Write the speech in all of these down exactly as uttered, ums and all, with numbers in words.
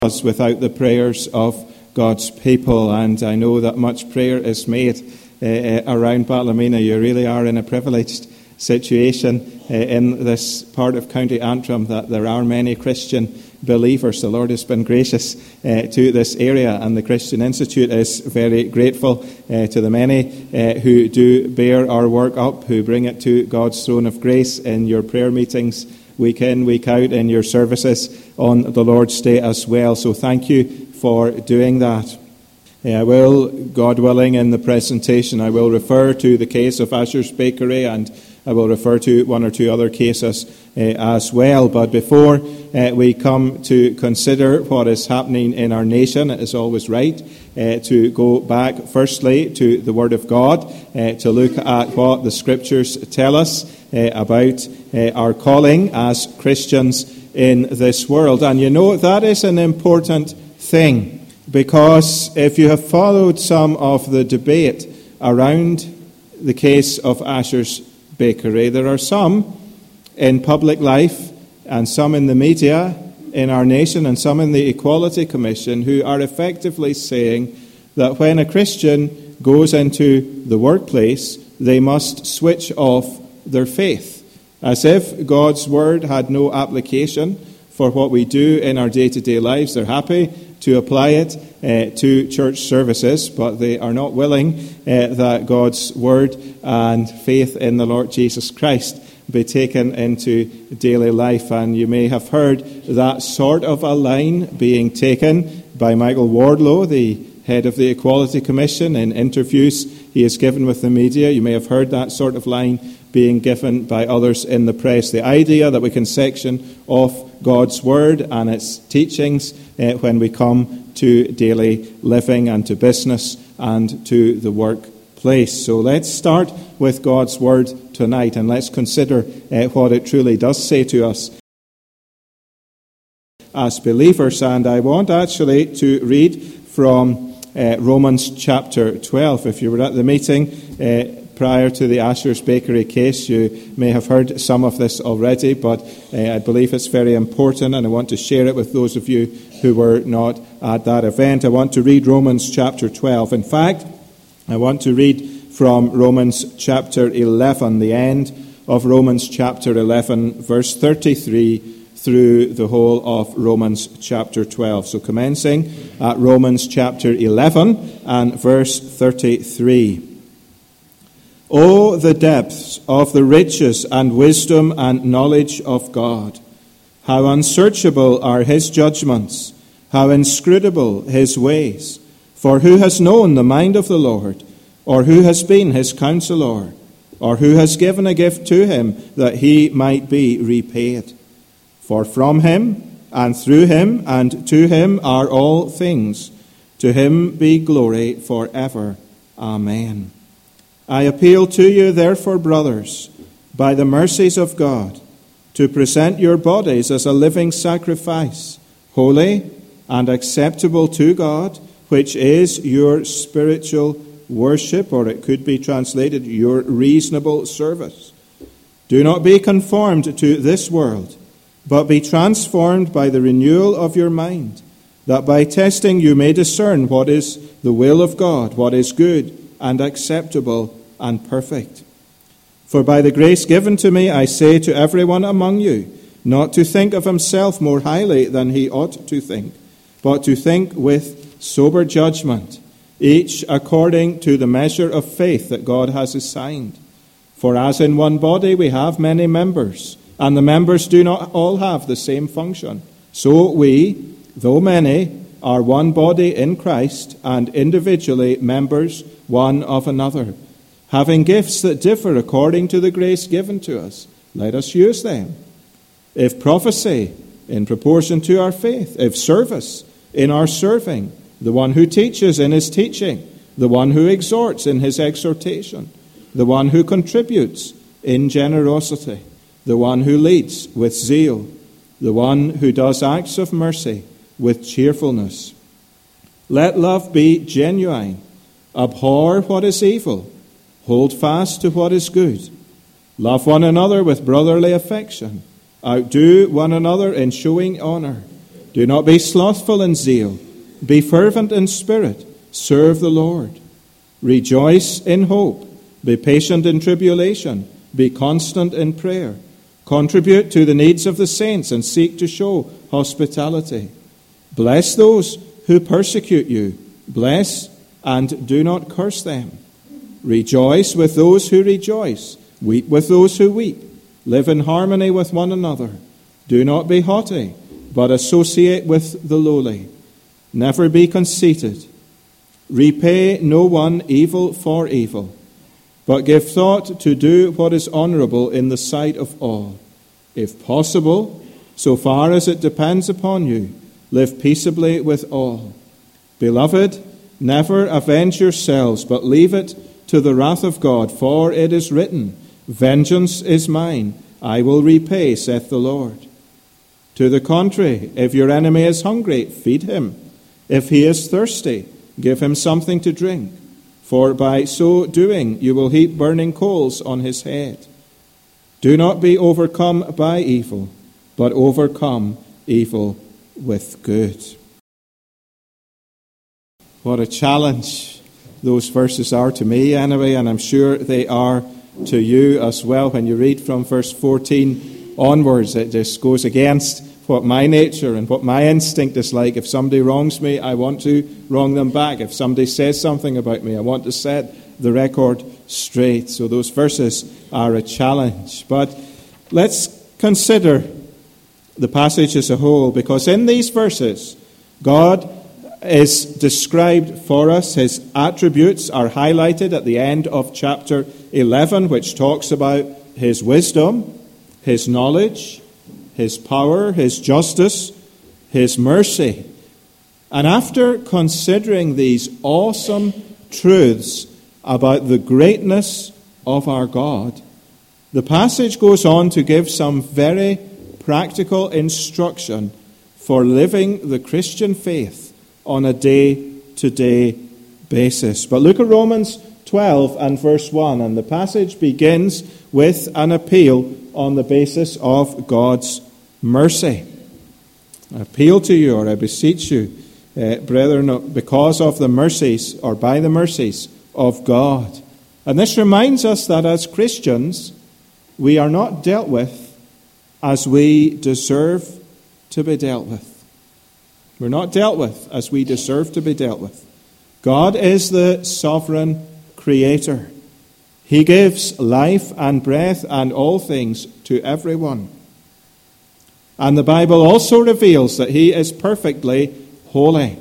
us without the prayers of God's people. And I know that much prayer is made uh, around Ballymena. You really are in a privileged situation uh, in this part of County Antrim, that there are many Christian believers. The Lord has been gracious uh, to this area, and the Christian Institute is very grateful uh, to the many uh, who do bear our work up, who bring it to God's throne of grace in your prayer meetings, week in, week out, in your services on the Lord's Day as well. So thank you for doing that. I will, God willing, in the presentation, I will refer to the case of Asher's Bakery, and I will refer to one or two other cases uh, as well. But before uh, we come to consider what is happening in our nation, it is always right uh, to go back firstly to the Word of God, uh, to look at what the Scriptures tell us uh, about uh, our calling as Christians in this world. And you know, that is an important thing, because if you have followed some of the debate around the case of Asher's Bakery, there are some in public life and some in the media in our nation and some in the Equality Commission who are effectively saying that when a Christian goes into the workplace, they must switch off their faith, as if God's Word had no application for what we do in our day-to-day lives. They're happy to apply it uh, to church services, but they are not willing uh, that God's Word and faith in the Lord Jesus Christ be taken into daily life. And you may have heard that sort of a line being taken by Michael Wardlow, the head of the Equality Commission, in interviews he has given with the media. You may have heard that sort of line being given by others in the press. The idea that we can section off God's Word and its teachings uh, when we come to daily living and to business and to the workplace. So let's start with God's Word tonight, and let's consider uh, what it truly does say to us as believers. And I want actually to read from uh, Romans chapter twelve. If you were at the meeting uh, prior to the Asher's Bakery case, you may have heard some of this already, but uh, I believe it's very important, and I want to share it with those of you who were not at that event. I want to read Romans chapter twelve. In fact, I want to read from Romans chapter eleven, the end of Romans chapter eleven, verse thirty-three, through the whole of Romans chapter twelve. So commencing at Romans chapter eleven and verse thirty-three. Oh, the depths of the riches and wisdom and knowledge of God! How unsearchable are his judgments, how inscrutable his ways! For who has known the mind of the Lord, or who has been his counselor, or who has given a gift to him that he might be repaid? For from him, and through him, and to him are all things. To him be glory forever. Amen. I appeal to you, therefore, brothers, by the mercies of God, to present your bodies as a living sacrifice, holy and acceptable to God, which is your spiritual worship, or it could be translated, your reasonable service. Do not be conformed to this world, but be transformed by the renewal of your mind, that by testing you may discern what is the will of God, what is good and acceptable and perfect. For by the grace given to me, I say to everyone among you, not to think of himself more highly than he ought to think, but to think with sober judgment, each according to the measure of faith that God has assigned. For as in one body we have many members, and the members do not all have the same function, so we, though many, are one body in Christ, and individually members one of another. Having gifts that differ according to the grace given to us, let us use them. If prophecy, in proportion to our faith. If service, in our serving. The one who teaches in his teaching. The one who exhorts in his exhortation. The one who contributes in generosity. The one who leads with zeal. The one who does acts of mercy with cheerfulness. Let love be genuine. Abhor what is evil. Hold fast to what is good. Love one another with brotherly affection. Outdo one another in showing honor. Do not be slothful in zeal. Be fervent in spirit. Serve the Lord. Rejoice in hope. Be patient in tribulation. Be constant in prayer. Contribute to the needs of the saints and seek to show hospitality. Bless those who persecute you. Bless and do not curse them. Rejoice with those who rejoice. Weep with those who weep. Live in harmony with one another. Do not be haughty, but associate with the lowly. Never be conceited. Repay no one evil for evil, but give thought to do what is honorable in the sight of all. If possible, so far as it depends upon you, live peaceably with all. Beloved, never avenge yourselves, but leave it to the wrath of God, for it is written, Vengeance is mine, I will repay, saith the Lord. To the contrary, if your enemy is hungry, feed him. If he is thirsty, give him something to drink, for by so doing you will heap burning coals on his head. Do not be overcome by evil, but overcome evil with good. What a challenge those verses are to me anyway, and I'm sure they are to you as well. When you read from verse fourteen onwards, it just goes against what my nature and what my instinct is like. If somebody wrongs me, I want to wrong them back. If somebody says something about me, I want to set the record straight. So those verses are a challenge. But let's consider the passage as a whole, because in these verses, God is described for us. His attributes are highlighted at the end of chapter eleven, which talks about his wisdom, his knowledge, his power, his justice, his mercy. And after considering these awesome truths about the greatness of our God, the passage goes on to give some very practical instruction for living the Christian faith on a day-to-day basis. But look at Romans twelve and verse one, and the passage begins with an appeal on the basis of God's mercy. I appeal to you, or I beseech you, uh, brethren, because of the mercies, or by the mercies of God. And this reminds us that as Christians, we are not dealt with as we deserve to be dealt with. We're not dealt with as we deserve to be dealt with. God is the sovereign creator. He gives life and breath and all things to everyone. And the Bible also reveals that he is perfectly holy.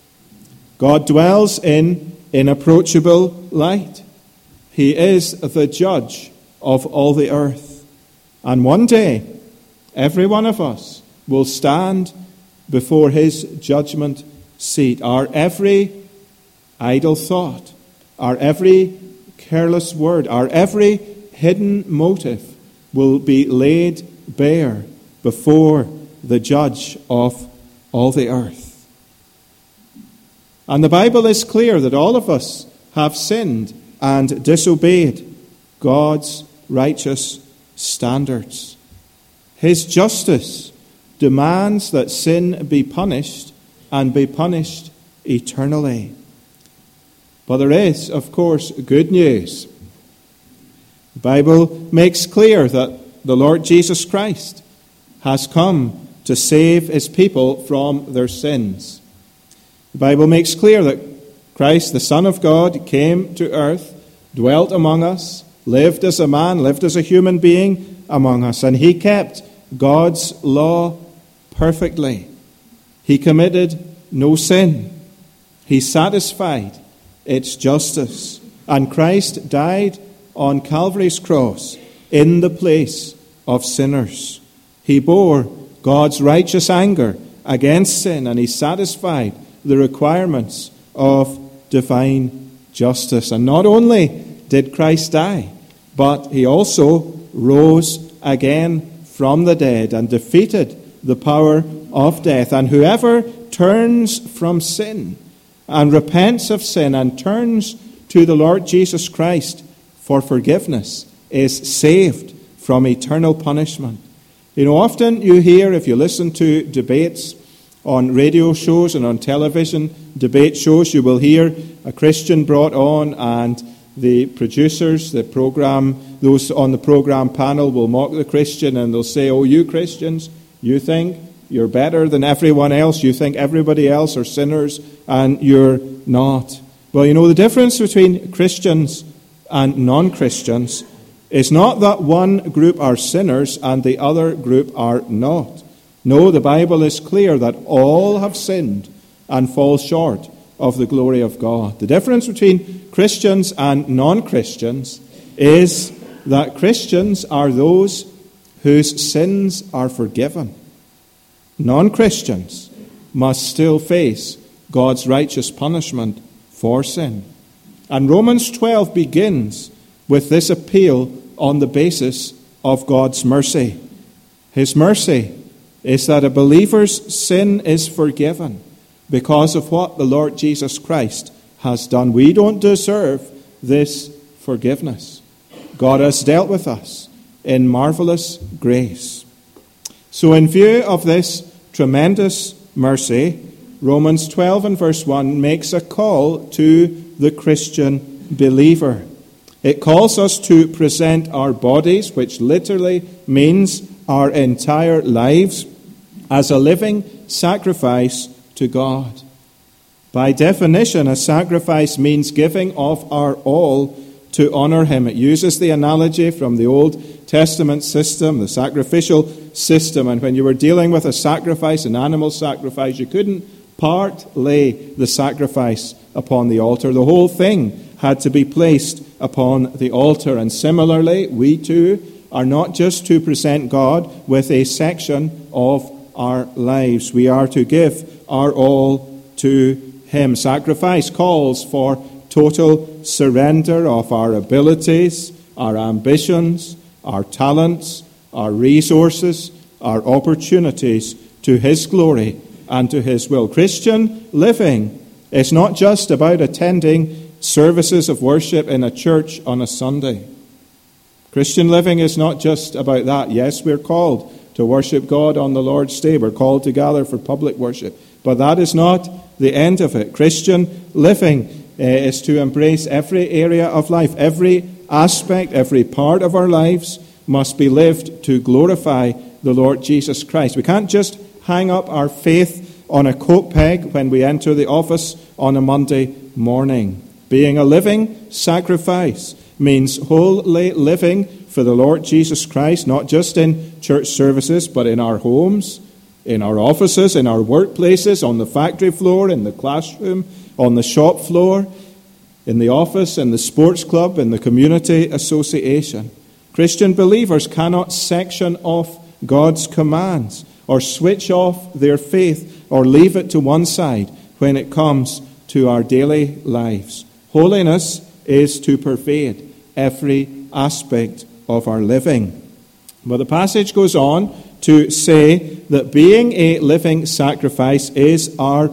God dwells in inapproachable light. He is the judge of all the earth. And one day, every one of us will stand before his judgment seat. Our every idle thought, our every careless word, our every hidden motive will be laid bare before the judge of all the earth. And the Bible is clear that all of us have sinned and disobeyed God's righteous standards. His justice demands that sin be punished and be punished eternally. But there is, of course, good news. The Bible makes clear that the Lord Jesus Christ has come to save his people from their sins. The Bible makes clear that Christ, the Son of God, came to earth, dwelt among us, lived as a man, lived as a human being among us, and he kept God's law perfectly. He committed no sin. He satisfied its justice. And Christ died on Calvary's cross in the place of sinners. He bore God's righteous anger against sin, and he satisfied the requirements of divine justice. And not only did Christ die, but he also rose again from the dead and defeated the power of death. And whoever turns from sin and repents of sin and turns to the Lord Jesus Christ for forgiveness is saved from eternal punishment. You know, often you hear, if you listen to debates On radio shows and on television debate shows, you will hear a Christian brought on, and the producers, the program, those on the program panel will mock the Christian, and they'll say, "Oh, you Christians, you think you're better than everyone else. You think everybody else are sinners, and you're not." Well, you know, the difference between Christians and non-Christians is not that one group are sinners and the other group are not. No, the Bible is clear that all have sinned and fall short of the glory of God. The difference between Christians and non-Christians is that Christians are those whose sins are forgiven. Non-Christians must still face God's righteous punishment for sin. And Romans twelve begins with this appeal on the basis of God's mercy. His mercy is that a believer's sin is forgiven because of what the Lord Jesus Christ has done. We don't deserve this forgiveness. God has dealt with us in marvelous grace. So in view of this tremendous mercy, Romans twelve and verse one makes a call to the Christian believer. It calls us to present our bodies, which literally means our entire lives, as a living sacrifice to God. By definition, a sacrifice means giving of our all to honor Him. It uses the analogy from the Old Testament system, the sacrificial system. And when you were dealing with a sacrifice, an animal sacrifice, you couldn't part lay the sacrifice upon the altar. The whole thing had to be placed upon the altar. And similarly, we too are not just to present God with a section of our lives. We are to give our all to Him. Sacrifice calls for total surrender of our abilities, our ambitions, our talents, our resources, our opportunities to His glory and to His will. Christian living is not just about attending services of worship in a church on a Sunday. Christian living is not just about that. Yes, we're called to worship God on the Lord's Day. We're called to gather for public worship. But that is not the end of it. Christian living uh, is to embrace every area of life. Every aspect, every part of our lives must be lived to glorify the Lord Jesus Christ. We can't just hang up our faith on a coat peg when we enter the office on a Monday morning. Being a living sacrifice means wholly living for the Lord Jesus Christ, not just in church services, but in our homes, in our offices, in our workplaces, on the factory floor, in the classroom, on the shop floor, in the office, in the sports club, in the community association. Christian believers cannot section off God's commands or switch off their faith or leave it to one side when it comes to our daily lives. Holiness is to pervade every aspect of our living. But the passage goes on to say that being a living sacrifice is our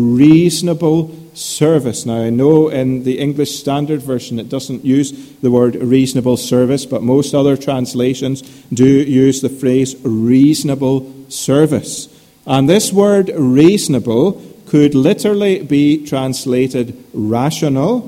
reasonable service. Now, I know in the English Standard Version it doesn't use the word reasonable service, but most other translations do use the phrase reasonable service. And this word reasonable could literally be translated rational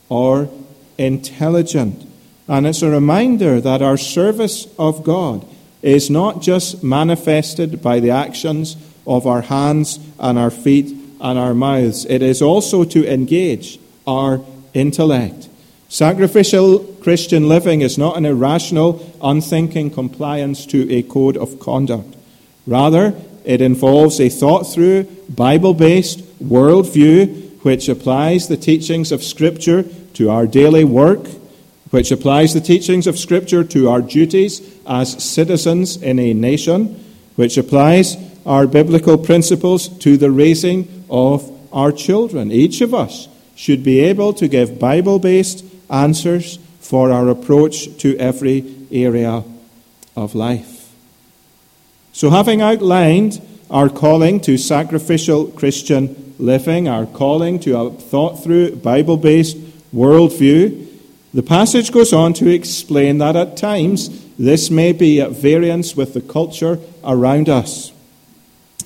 or intelligent. And it's a reminder that our service of God is not just manifested by the actions of our hands and our feet and our mouths. It is also to engage our intellect. Sacrificial Christian living is not an irrational, unthinking compliance to a code of conduct. Rather, it involves a thought-through, Bible-based worldview which applies the teachings of Scripture to our daily work, which applies the teachings of Scripture to our duties as citizens in a nation, which applies our biblical principles to the raising of our children. Each of us should be able to give Bible-based answers for our approach to every area of life. So having outlined our calling to sacrificial Christian living, our calling to a thought-through, Bible-based worldview, the passage goes on to explain that at times this may be at variance with the culture around us.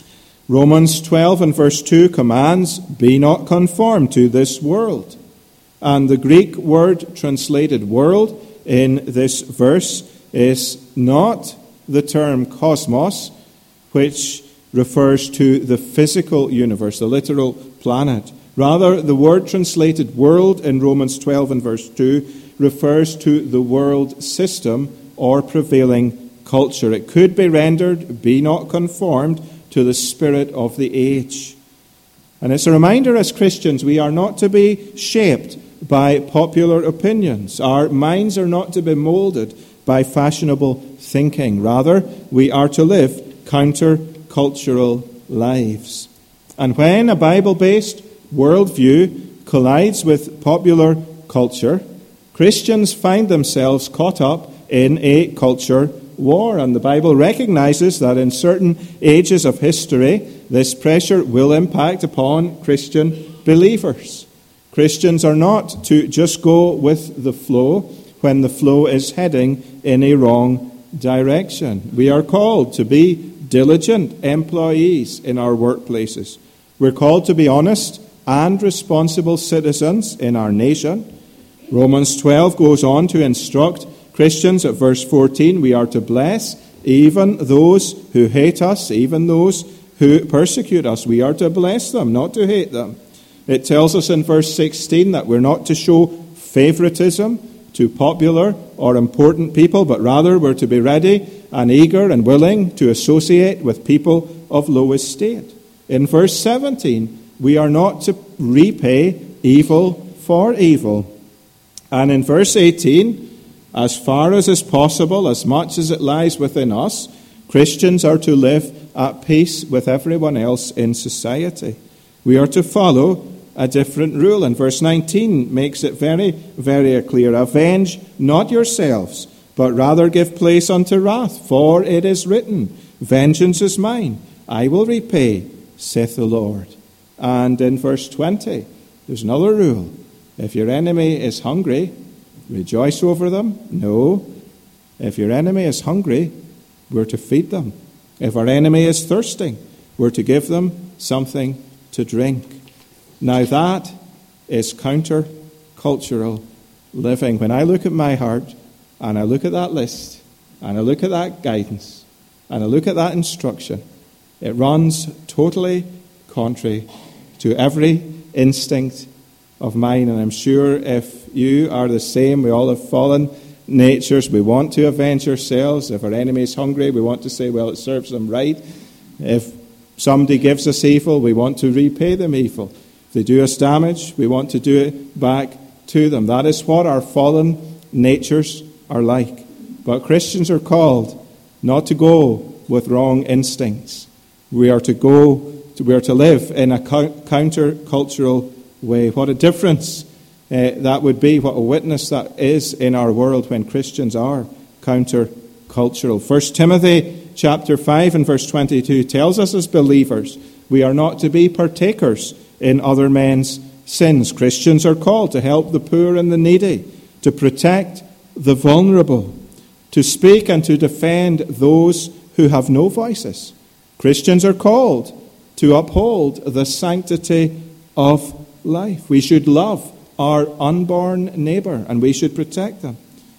Romans twelve and verse two commands, "Be not conformed to this world." And the Greek word translated world in this verse is not the term cosmos, which refers to the physical universe, the literal planet. Rather, the word translated world in Romans twelve and verse two refers to the world system or prevailing culture. It could be rendered, "Be not conformed to the spirit of the age." And it's a reminder as Christians, we are not to be shaped by popular opinions. Our minds are not to be molded by fashionable thinking. Rather, we are to live counter-cultural lives. And when a Bible-based worldview collides with popular culture, Christians find themselves caught up in a culture war. And the Bible recognizes that in certain ages of history, this pressure will impact upon Christian believers. Christians are not to just go with the flow when the flow is heading in a wrong direction. We are called to be diligent employees in our workplaces. We're called to be honest and responsible citizens in our nation. Romans twelve goes on to instruct Christians at verse fourteen, we are to bless even those who hate us, even those who persecute us. We are to bless them, not to hate them. It tells us in verse sixteen that we're not to show favoritism to popular or important people, but rather we're to be ready and eager and willing to associate with people of low estate. In verse seventeen, we are not to repay evil for evil. And in verse eighteen, as far as is possible, as much as it lies within us, Christians are to live at peace with everyone else in society. We are to follow a different rule. And verse nineteen makes it very, very clear. Avenge not yourselves, but rather give place unto wrath, for it is written, vengeance is mine, I will repay, saith the Lord. And in verse twenty, there's another rule. If your enemy is hungry, rejoice over them? No. If your enemy is hungry, we're to feed them. If our enemy is thirsting, we're to give them something to drink. Now that is counter-cultural living. When I look at my heart, and I look at that list, and I look at that guidance, and I look at that instruction, it runs totally contrary to every instinct of mine. And I'm sure if you are the same, we all have fallen natures. We want to avenge ourselves. If our enemy is hungry, we want to say, well, it serves them right. If somebody gives us evil, we want to repay them evil. If they do us damage, we want to do it back to them. That is what our fallen natures are like. But Christians are called not to go with wrong instincts. We are to go, we are to live in a counter-cultural way. What a difference uh, that would be, what a witness that is in our world when Christians are counter-cultural. First Timothy chapter five and verse twenty-two tells us as believers we are not to be partakers in other men's sins. Christians are called to help the poor and the needy, to protect the vulnerable, to speak and to defend those who have no voices. Christians are called to uphold the sanctity of life. We should love our unborn neighbor and we should protect them.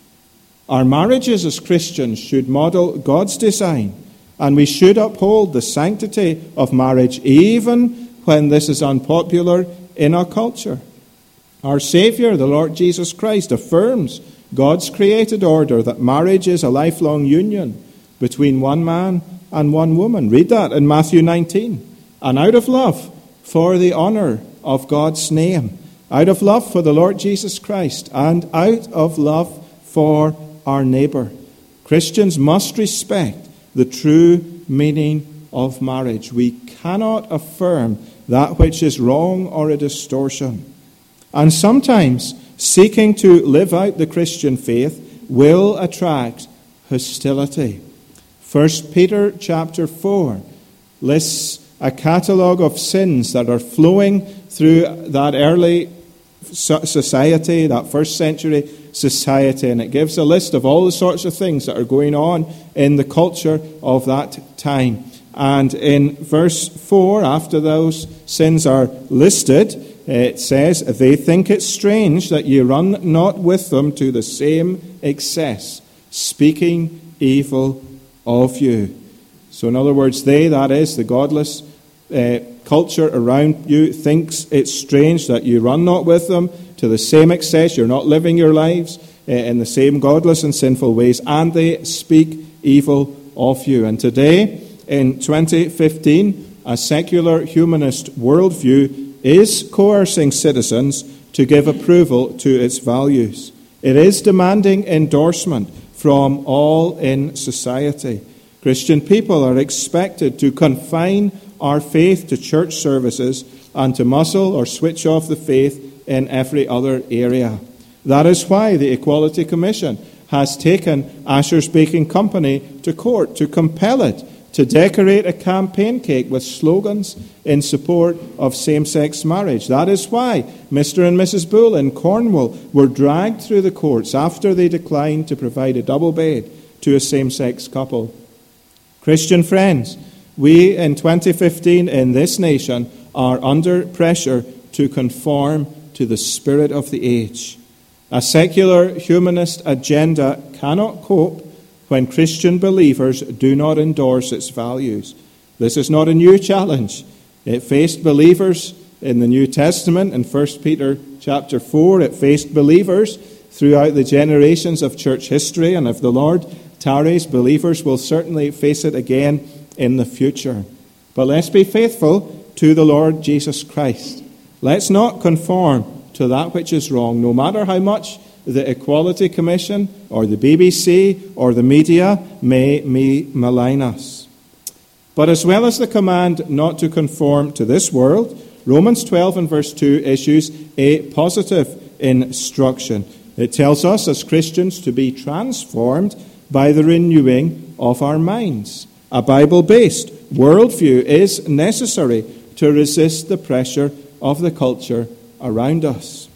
Our marriages as Christians should model God's design, and we should uphold the sanctity of marriage even when this is unpopular in our culture. Our Savior, the Lord Jesus Christ, affirms God's created order that marriage is a lifelong union between one man and one woman. Read that in Matthew nineteen. And out of love for the honor of God's name, out of love for the Lord Jesus Christ, and out of love for our neighbor, Christians must respect the true meaning of marriage. We cannot affirm that which is wrong or a distortion. And sometimes seeking to live out the Christian faith will attract hostility. First Peter chapter four lists a catalogue of sins that are flowing through that early society, that first century society, and it gives a list of all the sorts of things that are going on in the culture of that time. And in verse four, after those sins are listed, it says, they think it strange that ye run not with them to the same excess, speaking evil of you. So in other words, they, that is, the godless uh, culture around you, thinks it's strange that you run not with them to the same excess. You're not living your lives uh, in the same godless and sinful ways, and they speak evil of you. And today, in twenty fifteen, a secular humanist worldview is coercing citizens to give approval to its values. It is demanding endorsement from all in society. Christian people are expected to confine our faith to church services and to muzzle or switch off the faith in every other area. That is why the Equality Commission has taken Asher's Baking Company to court to compel it to decorate a campaign cake with slogans in support of same-sex marriage. That is why Mister and Missus Bull in Cornwall were dragged through the courts after they declined to provide a double bed to a same-sex couple. Christian friends, we in twenty fifteen in this nation are under pressure to conform to the spirit of the age. A secular humanist agenda cannot cope when Christian believers do not endorse its values. This is not a new challenge. It faced believers in the New Testament in First Peter chapter four. It faced believers throughout the generations of church history, and if the Lord tarries, believers will certainly face it again in the future. But let's be faithful to the Lord Jesus Christ. Let's not conform to that which is wrong, no matter how much the Equality Commission or the B B C or the media may, may malign us. But as well as the command not to conform to this world, Romans twelve and verse two issues a positive instruction. It tells us as Christians to be transformed by the renewing of our minds. A Bible-based worldview is necessary to resist the pressure of the culture around us.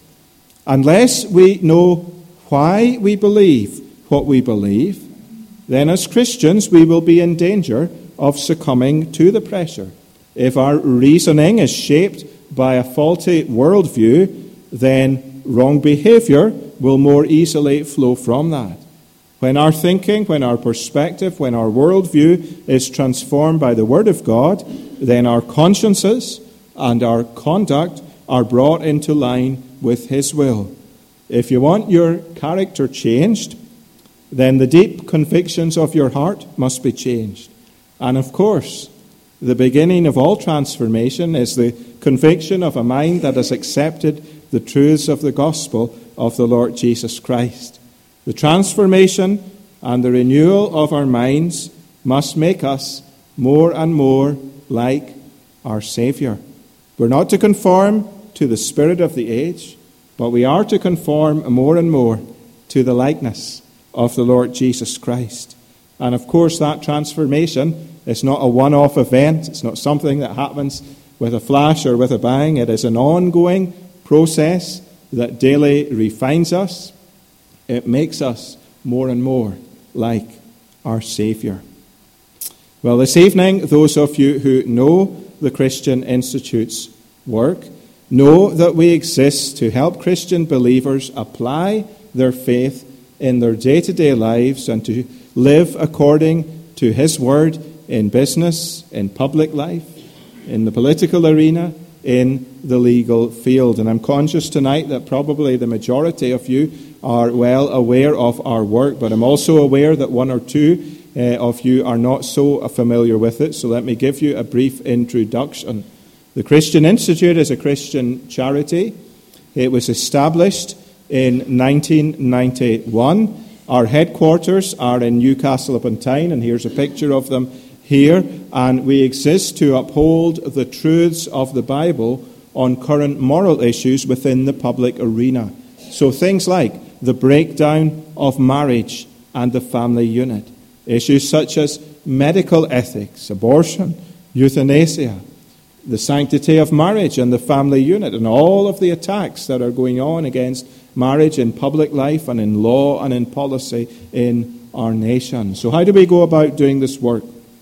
Unless we know why we believe what we believe, then as Christians we will be in danger of succumbing to the pressure. If our reasoning is shaped by a faulty worldview, then wrong behavior will more easily flow from that. When our thinking, when our perspective, when our worldview is transformed by the Word of God, then our consciences and our conduct are brought into line with His will. If you want your character changed, then the deep convictions of your heart must be changed. And of course, the beginning of all transformation is the conviction of a mind that has accepted the truths of the gospel of the Lord Jesus Christ. The transformation and the renewal of our minds must make us more and more like our Savior. We're not to conform to the spirit of the age, but we are to conform more and more to the likeness of the Lord Jesus Christ. And of course, that transformation is not a one-off event. It's not something that happens with a flash or with a bang. It is an ongoing process that daily refines us. It makes us more and more like our Savior. Well, this evening, those of you who know the Christian Institute's work know that we exist to help Christian believers apply their faith in their day-to-day lives and to live according to His Word in business, in public life, in the political arena, in the legal field. And I'm conscious tonight that probably the majority of you are well aware of our work, but I'm also aware that one or two uh, of you are not so familiar with it. So let me give you a brief introduction. The Christian Institute is a Christian charity. It was established in nineteen ninety-one. Our headquarters are in Newcastle upon Tyne, and here's a picture of them here. And we exist to uphold the truths of the Bible on current moral issues within the public arena. So things like the breakdown of marriage and the family unit, issues such as medical ethics, abortion, euthanasia, the sanctity of marriage and the family unit, and all of the attacks that are going on against marriage in public life and in law and in policy in our nation. So how do we go about doing this work?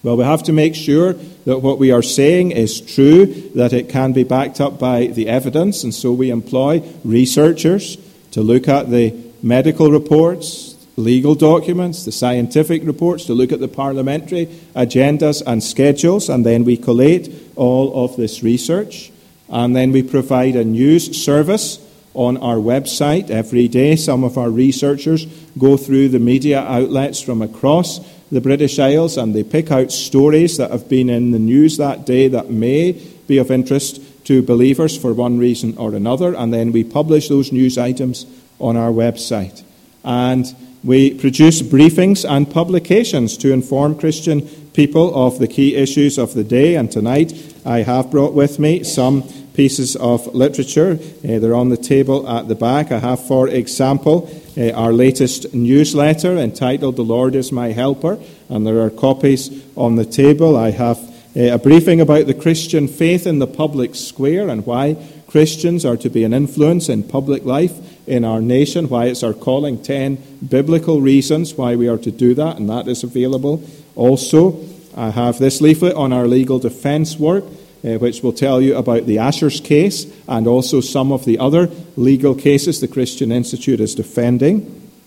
Well, we have to make sure that what we are saying is true, that it can be backed up by the evidence, and so we employ researchers to look at the medical reports, legal documents, the scientific reports, to look at the parliamentary agendas and schedules, and then we collate all of this research, and then we provide a news service on our website every day. Some of our researchers go through the media outlets from across the British Isles, and they pick out stories that have been in the news that day that may be of interest to believers for one reason or another, and then we publish those news items on our website. And we produce briefings and publications to inform Christian people of the key issues of the day, and tonight I have brought with me some pieces of literature. Uh, they're on the table at the back. I have, for example, uh, our latest newsletter entitled The Lord is My Helper, and there are copies on the table. I have uh, a briefing about the Christian faith in the public square and why Christians are to be an influence in public life in our nation, why it's our calling, ten biblical reasons why we are to do that, and that is available. Also, I have this leaflet on our legal defense work, Uh, which will tell you about the Ashers case and also some of the other legal cases the Christian Institute is defending.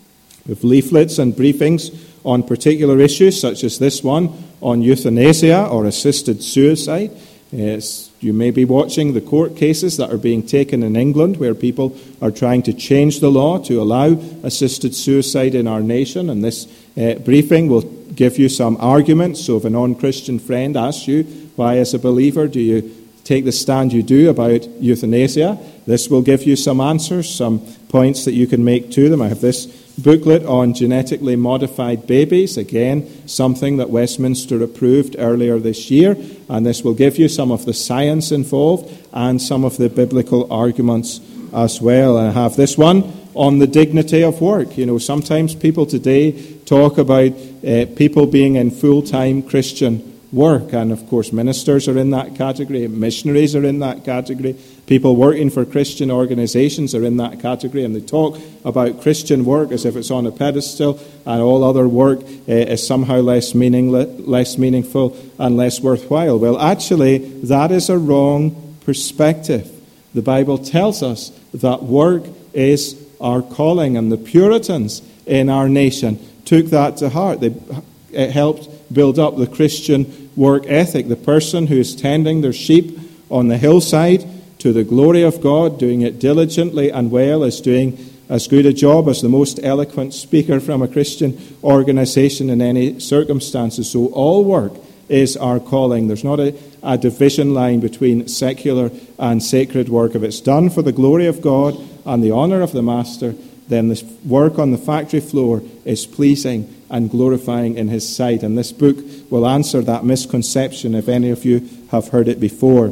We have leaflets and briefings on particular issues, such as this one on euthanasia or assisted suicide. Yes, you may be watching the court cases that are being taken in England, where people are trying to change the law to allow assisted suicide in our nation, and this uh, briefing will give you some arguments. So if a non-Christian friend asks you, why as a believer do you take the stand you do about euthanasia, this will give you some answers, some points that you can make to them. I have this booklet on genetically modified babies, again, something that Westminster approved earlier this year, and this will give you some of the science involved and some of the biblical arguments as well. I have this one on the dignity of work. You know, sometimes people today talk about uh, people being in full-time Christian work, and of course ministers are in that category, missionaries are in that category, people working for Christian organizations are in that category, and they talk about Christian work as if it's on a pedestal and all other work uh, is somehow less meaningless, less meaningful and less worthwhile. Well, actually, that is a wrong perspective. The Bible tells us that work is our calling, and the Puritans in our nation took that to heart. They, it helped build up the Christian work ethic. The person who is tending their sheep on the hillside to the glory of God, doing it diligently and well, is doing as good a job as the most eloquent speaker from a Christian organization in any circumstances. So all work is our calling. There's not a, a division line between secular and sacred work. If it's done for the glory of God and the honor of the Master, then this work on the factory floor is pleasing and glorifying in his sight. And this book will answer that misconception if any of you have heard it before.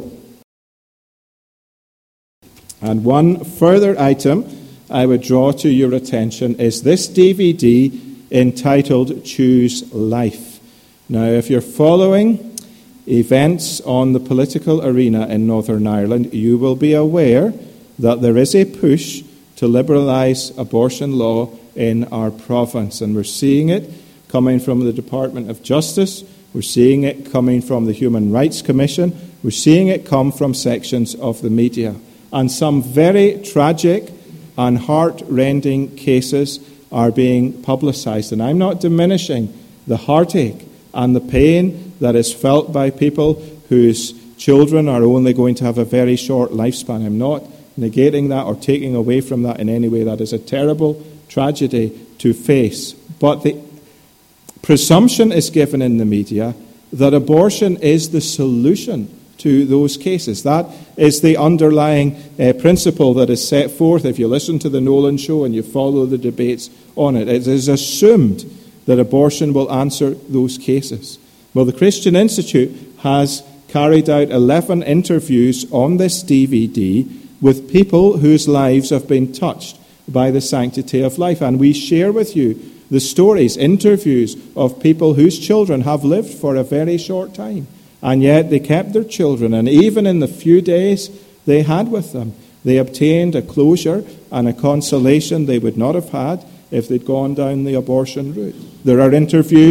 And one further item I would draw to your attention is this D V D entitled Choose Life. Now, if you're following events on the political arena in Northern Ireland, you will be aware that there is a push to liberalise abortion law in our province. And we're seeing it coming from the Department of Justice. We're seeing it coming from the Human Rights Commission. We're seeing it come from sections of the media. And some very tragic and heart-rending cases are being publicised. And I'm not diminishing the heartache and the pain that is felt by people whose children are only going to have a very short lifespan. I'm not negating that or taking away from that in any way. That is a terrible tragedy to face. But the presumption is given in the media that abortion is the solution to those cases. That is the underlying uh, principle that is set forth if you listen to the Nolan Show and you follow the debates on it. It is assumed that abortion will answer those cases. Well, the Christian Institute has carried out eleven interviews on this D V D with people whose lives have been touched by the sanctity of life. And we share with you the stories, interviews of people whose children have lived for a very short time, and yet they kept their children, and even in the few days they had with them, they obtained a closure and a consolation they would not have had if they'd gone down the abortion route. There are interviews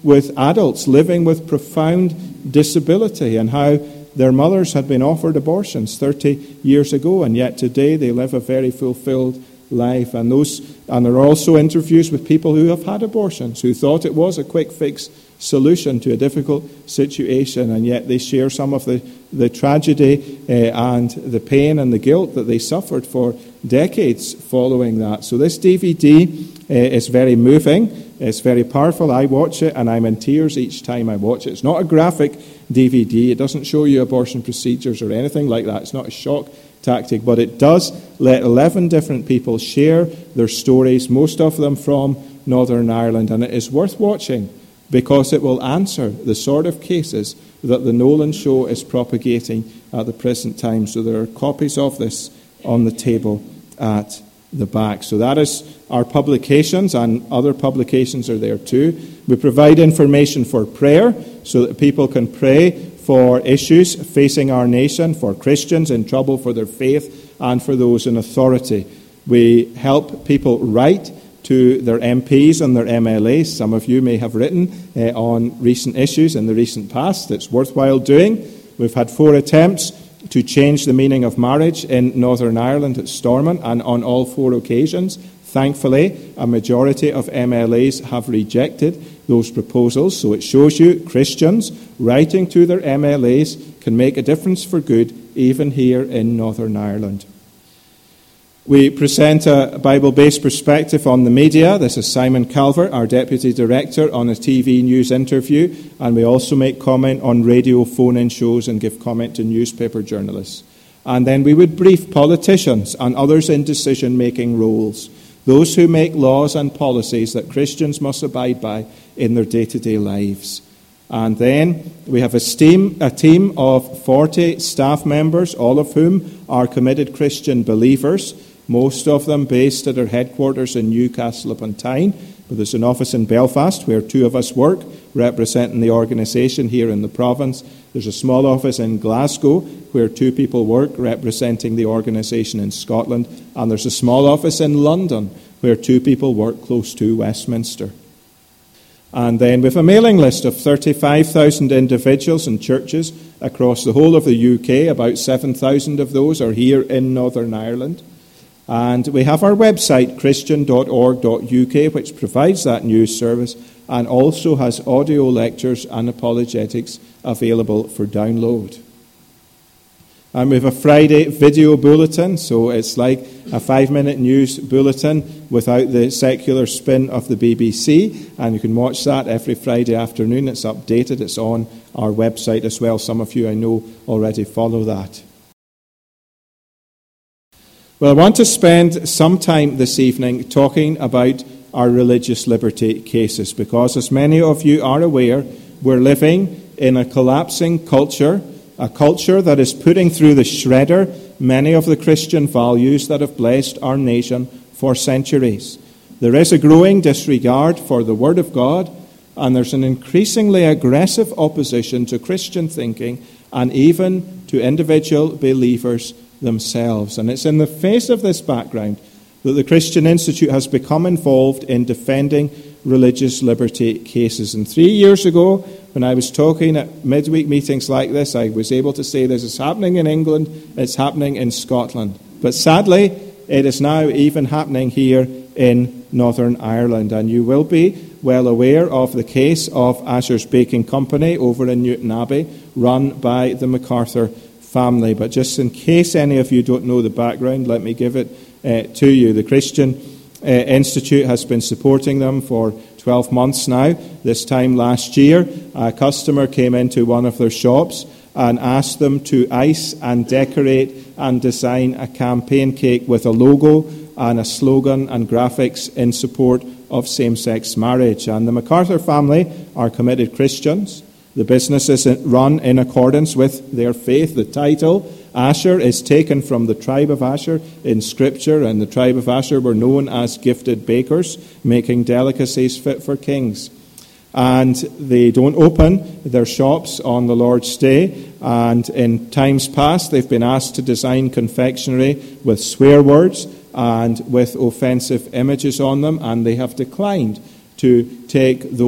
with adults living with profound disability and how their mothers had been offered abortions thirty years ago, and yet today they live a very fulfilled life. And those, and there are also interviews with people who have had abortions, who thought it was a quick fix solution to a difficult situation, and yet they share some of the, the tragedy uh, and the pain and the guilt that they suffered for decades following that. So this D V D uh, is very moving. It's very powerful. I watch it and I'm in tears each time I watch it. It's not a graphic D V D. It doesn't show you abortion procedures or anything like that. It's not a shock tactic, but it does let eleven different people share their stories, most of them from Northern Ireland, and it is worth watching because it will answer the sort of cases that the Nolan Show is propagating at the present time. So there are copies of this on the table at the back. So that is our publications, and other publications are there too. We provide information for prayer so that people can pray for issues facing our nation, for Christians in trouble for their faith, and for those in authority. We help people write to their M Ps and their M L As. Some of you may have written uh, on recent issues in the recent past. It's worthwhile doing. We've had four attempts to change the meaning of marriage in Northern Ireland at Stormont, and on all four occasions, thankfully, a majority of M L As have rejected those proposals. So it shows you Christians writing to their M L As can make a difference for good, even here in Northern Ireland. We present a Bible-based perspective on the media. This is Simon Calvert, our Deputy Director, on a T V news interview, and we also make comment on radio phone-in shows and give comment to newspaper journalists. And then we would brief politicians and others in decision-making roles, those who make laws and policies that Christians must abide by in their day-to-day lives. And then we have a team, a team of forty staff members, all of whom are committed Christian believers, most of them based at our headquarters in Newcastle upon Tyne. But there's an office in Belfast where two of us work, representing the organisation here in the province. There's a small office in Glasgow where two people work, representing the organisation in Scotland. And there's a small office in London where two people work close to Westminster. And then we have a mailing list of thirty-five thousand individuals and churches across the whole of the U K. About seven thousand of those are here in Northern Ireland. And we have our website, christian dot org dot U K, which provides that news service and also has audio lectures and apologetics available for download. And we have a Friday video bulletin, so it's like a five-minute news bulletin without the secular spin of the B B C, and you can watch that every Friday afternoon. It's updated. It's on our website as well. Some of you, I know, already follow that. Well, I want to spend some time this evening talking about our religious liberty cases, because as many of you are aware, we're living in a collapsing culture, a culture that is putting through the shredder many of the Christian values that have blessed our nation for centuries. There is a growing disregard for the Word of God, and there's an increasingly aggressive opposition to Christian thinking and even to individual believers themselves. And it's in the face of this background that the Christian Institute has become involved in defending religious liberty cases. And three years ago, when I was talking at midweek meetings like this, I was able to say this is happening in England, it's happening in Scotland. But sadly, it is now even happening here in Northern Ireland. And you will be well aware of the case of Asher's Baking Company over in Newton Abbey, run by the MacArthur family. But just in case any of you don't know the background, let me give it uh, to you. The Christian uh, Institute has been supporting them for twelve months now. This time last year, a customer came into one of their shops and asked them to ice and decorate and design a campaign cake with a logo and a slogan and graphics in support of same-sex marriage. And the MacArthur family are committed Christians. The business is run in accordance with their faith. The title, Asher, is taken from the tribe of Asher in Scripture, and the tribe of Asher were known as gifted bakers, making delicacies fit for kings. And they don't open their shops on the Lord's Day, and in times past they've been asked to design confectionery with swear words and with offensive images on them, and they have declined to take those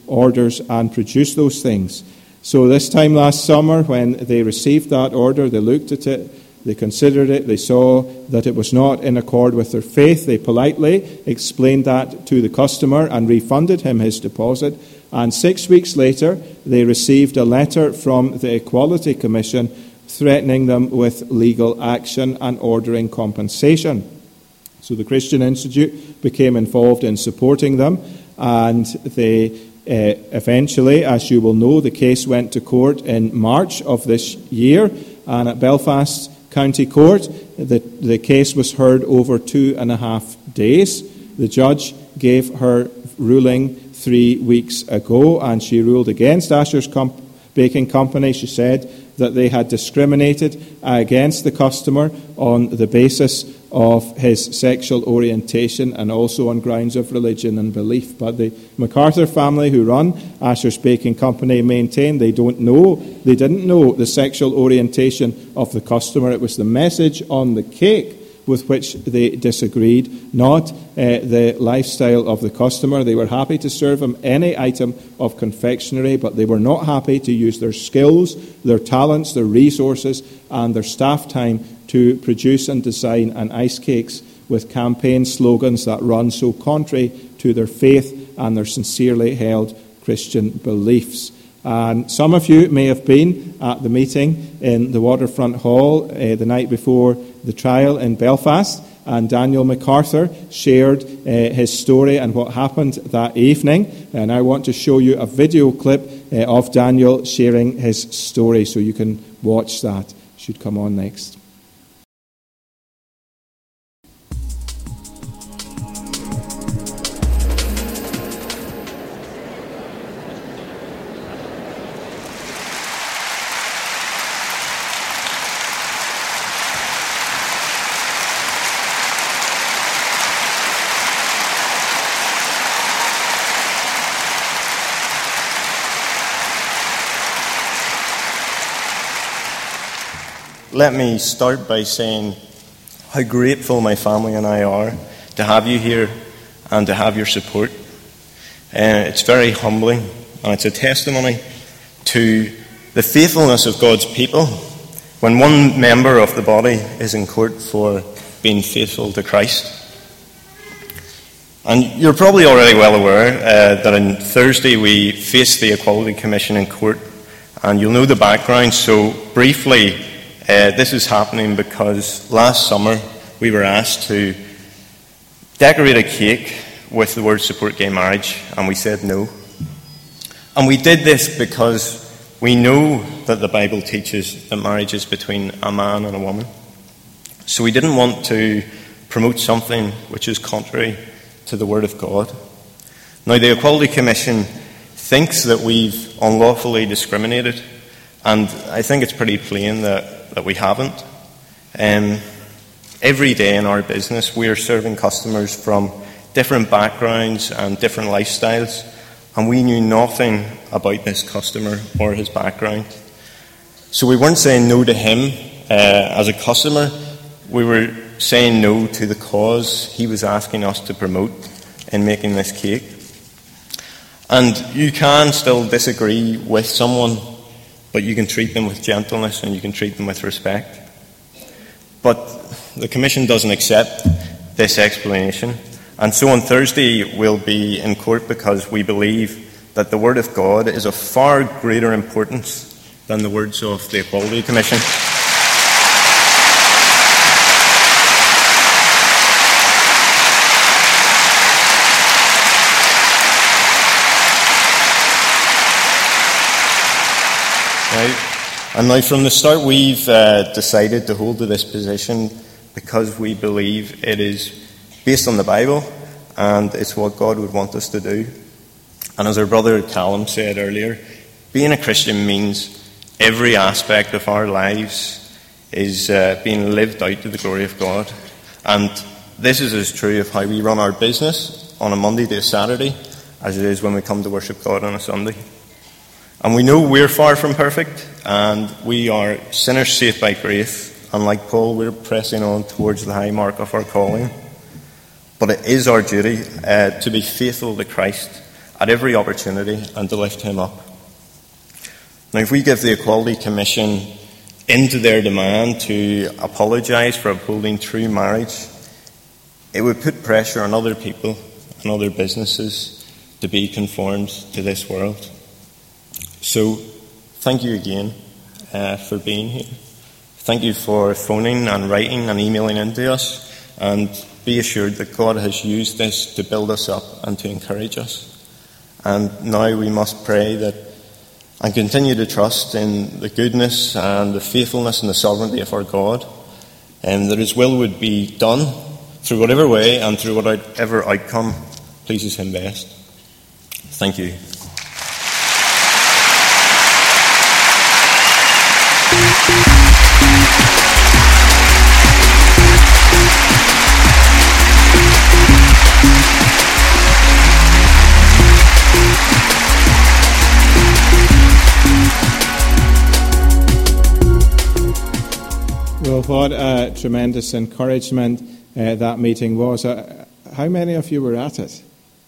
orders and produce those things. So this time last summer, when they received that order, they looked at it, they considered it, they saw that it was not in accord with their faith. They politely explained that to the customer and refunded him his deposit. And six weeks later, they received a letter from the Equality Commission threatening them with legal action and ordering compensation. So the Christian Institute became involved in supporting them, and they uh, eventually, as you will know, the case went to court in March of this year, and at Belfast County Court, the, the case was heard over two and a half days. The judge gave her ruling three weeks ago, and she ruled against Asher's Comp- Baking Company. She said that they had discriminated against the customer on the basis of his sexual orientation and also on grounds of religion and belief. But the MacArthur family, who run Asher's Baking Company, maintain they don't know, they didn't know the sexual orientation of the customer. It was the message on the cake with which they disagreed, not uh, the lifestyle of the customer. They were happy to serve him any item of confectionery, but they were not happy to use their skills, their talents, their resources, and their staff time to produce and design an ice cakes with campaign slogans that run so contrary to their faith and their sincerely held Christian beliefs. And some of you may have been at the meeting in the Waterfront Hall uh, the night before the trial in Belfast, and Daniel MacArthur shared uh, his story and what happened that evening. And I want to show you a video clip uh, of Daniel sharing his story, so you can watch that. It should come on next. Let me start by saying how grateful my family and I are to have you here and to have your support. Uh, it's very humbling, and it's a testimony to the faithfulness of God's people when one member of the body is in court for being faithful to Christ. And you're probably already well aware uh, that on Thursday we faced the Equality Commission in court, and you'll know the background, so briefly, Uh, this is happening because last summer we were asked to decorate a cake with the word support gay marriage, and we said no. And we did this because we know that the Bible teaches that marriage is between a man and a woman. So we didn't want to promote something which is contrary to the Word of God. Now, the Equality Commission thinks that we've unlawfully discriminated, and I think it's pretty plain that that we haven't. Um, every day in our business, we are serving customers from different backgrounds and different lifestyles, and we knew nothing about this customer or his background. So we weren't saying no to him uh, as a customer, we were saying no to the cause he was asking us to promote in making this cake. And you can still disagree with someone, but you can treat them with gentleness and you can treat them with respect. But the Commission doesn't accept this explanation. And so on Thursday we'll be in court because we believe that the Word of God is of far greater importance than the words of the Equality Commission. And now from the start we've uh, decided to hold to this position because we believe it is based on the Bible and it's what God would want us to do. And as our brother Callum said earlier, being a Christian means every aspect of our lives is uh, being lived out to the glory of God. And this is as true of how we run our business on a Monday to a Saturday as it is when we come to worship God on a Sunday. And we know we're far from perfect, and we are sinners saved by grace. And like Paul, we're pressing on towards the high mark of our calling. But it is our duty uh, to be faithful to Christ at every opportunity and to lift him up. Now, if we give the Equality Commission into their demand to apologise for upholding true marriage, it would put pressure on other people and other businesses to be conformed to this world. So, thank you again uh, for being here. Thank you for phoning and writing and emailing into us, and be assured that God has used this to build us up and to encourage us. And now we must pray that and continue to trust in the goodness and the faithfulness and the sovereignty of our God, and that his will would be done through whatever way and through whatever outcome pleases him best. Thank you. Well, what a tremendous encouragement uh, that meeting was. Uh, how many of you were at it?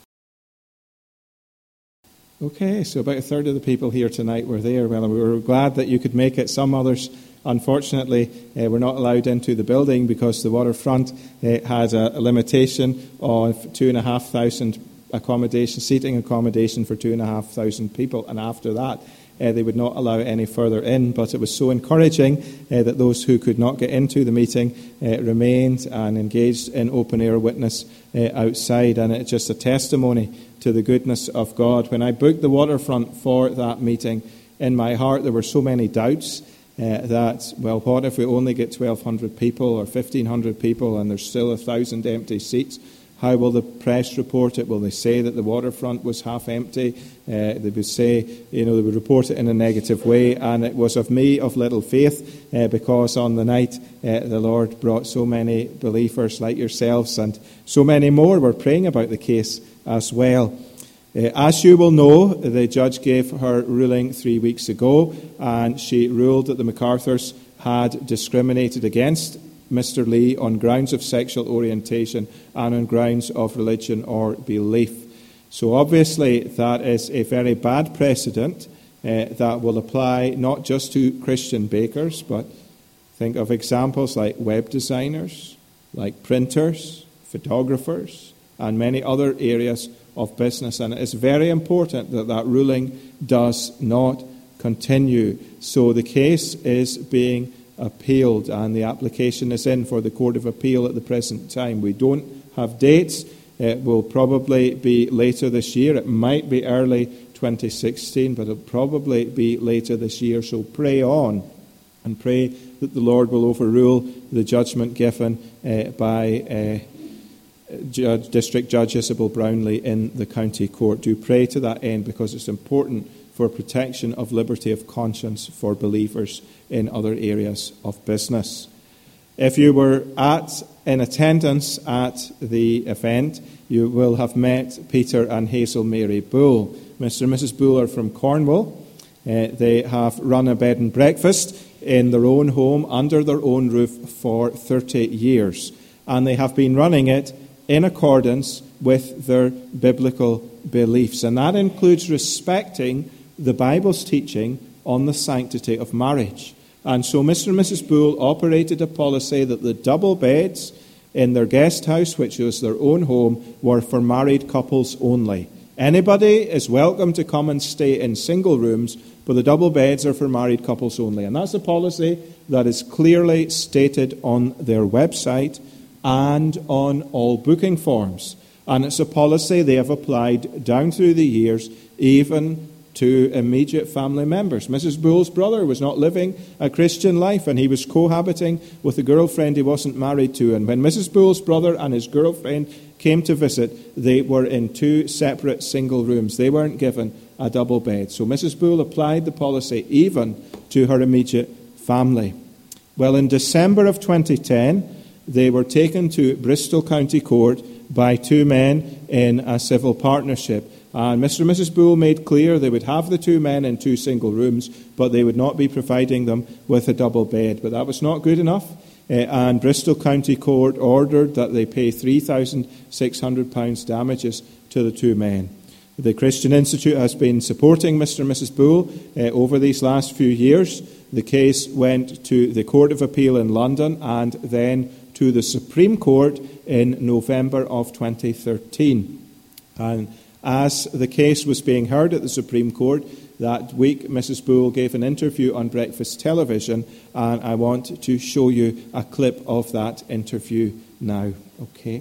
Okay, so about a third of the people here tonight were there. Well, we were glad that you could make it. Some others, unfortunately, uh, were not allowed into the building because the waterfront uh, had a, a limitation of two and a half thousand accommodation, seating accommodation for two and a half thousand people, and after that, Uh, they would not allow any further in. But it was so encouraging uh, that those who could not get into the meeting uh, remained and engaged in open-air witness uh, outside. And it's just a testimony to the goodness of God. When I booked the waterfront for that meeting, in my heart there were so many doubts uh, that, well, what if we only get twelve hundred people or fifteen hundred people and there's still a thousand empty seats? How will the press report it? Will they say that the waterfront was half empty? Uh, they would say, you know, they would report it in a negative way. And it was of me of little faith, uh, because on the night uh, the Lord brought so many believers like yourselves, and so many more were praying about the case as well. Uh, as you will know, the judge gave her ruling three weeks ago, and she ruled that the MacArthurs had discriminated against Mister Lee on grounds of sexual orientation and on grounds of religion or belief. So obviously that is a very bad precedent uh, that will apply not just to Christian bakers, but think of examples like web designers, like printers, photographers, and many other areas of business. And it is very important that that ruling does not continue. So the case is being appealed, and the application is in for the Court of Appeal at the present time. We don't have dates. It will probably be later this year. It might be early twenty sixteen, but it'll probably be later this year. So pray on, and pray that the Lord will overrule the judgment given uh, by uh, Judge, District Judge Isabel Brownlee in the County Court. Do pray to that end, because it's important for protection of liberty of conscience for believers in other areas of business. If you were at in attendance at the event, you will have met Peter and Hazel Mary Bull. Mister and Missus Bull are from Cornwall. Uh, they have run a bed and breakfast in their own home under their own roof for thirty years. And they have been running it in accordance with their biblical beliefs. And that includes respecting the Bible's teaching on the sanctity of marriage. And so Mister and Missus Bull operated a policy that the double beds in their guest house, which was their own home, were for married couples only. Anybody is welcome to come and stay in single rooms, but the double beds are for married couples only. And that's a policy that is clearly stated on their website and on all booking forms. And it's a policy they have applied down through the years, even to immediate family members. Missus Bull's brother was not living a Christian life, and he was cohabiting with a girlfriend he wasn't married to. And when Missus Bull's brother and his girlfriend came to visit, they were in two separate single rooms. They weren't given a double bed. So Missus Bull applied the policy even to her immediate family. Well, in December of twenty ten, they were taken to Bristol County Court by two men in a civil partnership. And Mister and Missus Bull made clear they would have the two men in two single rooms, but they would not be providing them with a double bed. But that was not good enough. Uh, and Bristol County Court ordered that they pay three thousand six hundred pounds damages to the two men. The Christian Institute has been supporting Mister and Missus Bull uh, over these last few years. The case went to the Court of Appeal in London and then to the Supreme Court in November of twenty thirteen. And as the case was being heard at the Supreme Court that week, Missus Bull gave an interview on Breakfast Television, and I want to show you a clip of that interview now. Okay.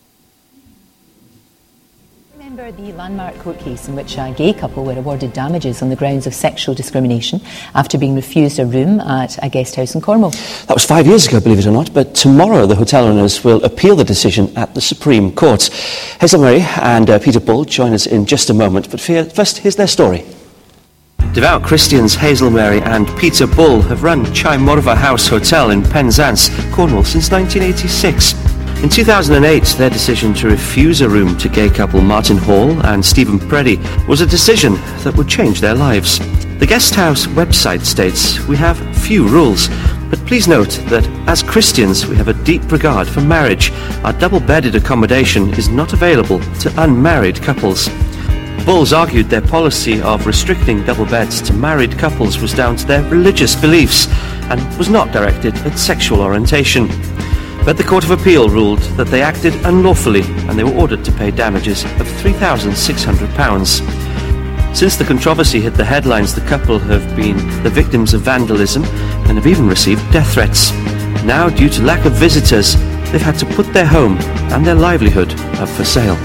Remember the landmark court case in which a gay couple were awarded damages on the grounds of sexual discrimination after being refused a room at a guest house in Cornwall? That was five years ago, believe it or not, but tomorrow the hotel owners will appeal the decision at the Supreme Court. Hazel Murray and uh, Peter Bull join us in just a moment, but first, here's their story. Devout Christians Hazel Murray and Peter Bull have run Chai Morfa House Hotel in Penzance, Cornwall, since nineteen eighty-six. In two thousand eight, their decision to refuse a room to gay couple Martin Hall and Stephen Preddy was a decision that would change their lives. The guest house website states, "We have few rules, but please note that as Christians we have a deep regard for marriage. Our double-bedded accommodation is not available to unmarried couples." Bulls argued their policy of restricting double beds to married couples was down to their religious beliefs and was not directed at sexual orientation. But the Court of Appeal ruled that they acted unlawfully and they were ordered to pay damages of three thousand six hundred pounds. Since the controversy hit the headlines, the couple have been the victims of vandalism and have even received death threats. Now, due to lack of visitors, they've had to put their home and their livelihood up for sale.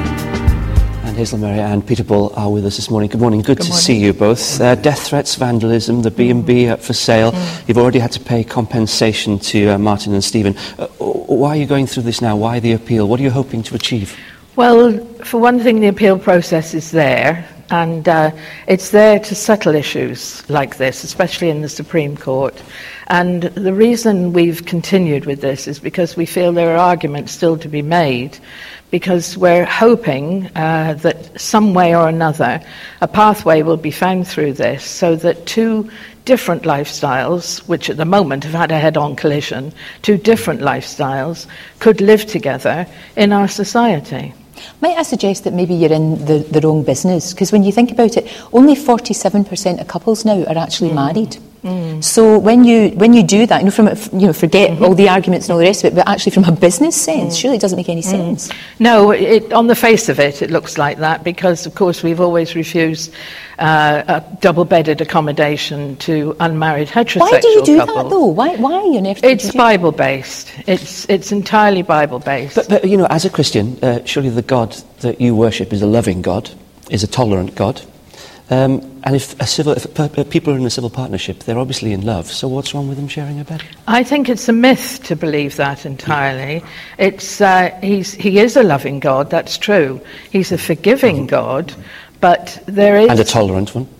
And Hazel Murray and Peter Bull are with us this morning. Good morning. Good, Good to morning. see you both. Uh, death threats, vandalism, the B and B up for sale. Mm. You've already had to pay compensation to uh, Martin and Stephen. Uh, why are you going through this now? Why the appeal? What are you hoping to achieve? Well, for one thing, the appeal process is there, and uh, it's there to settle issues like this, especially in the Supreme Court. And the reason we've continued with this is because we feel there are arguments still to be made, because we're hoping uh, that some way or another a pathway will be found through this so that two different lifestyles, which at the moment have had a head-on collision, two different lifestyles could live together in our society. Might I suggest that maybe you're in the, the wrong business? Because when you think about it, only forty-seven percent of couples now are actually mm. married. Mm. So when you when you do that, you know, from a, you know, forget mm-hmm. all the arguments and all the rest of it, but actually from a business sense, mm. surely it doesn't make any sense. Mm. No, it, on the face of it, it looks like that because, of course, we've always refused uh, a double-bedded accommodation to unmarried heterosexual couples. Why do you do couples. that, though? Why? Why are you never? It's Bible-based. It's it's entirely Bible-based. But, but you know, as a Christian, uh, surely the God that you worship is a loving God, is a tolerant God. Um, and if, a civil, if a, people are in a civil partnership, they're obviously in love. So what's wrong with them sharing a bed? I think it's a myth to believe that entirely. It's uh, he's he is a loving God. That's true. He's a forgiving God, but there is and a tolerant one.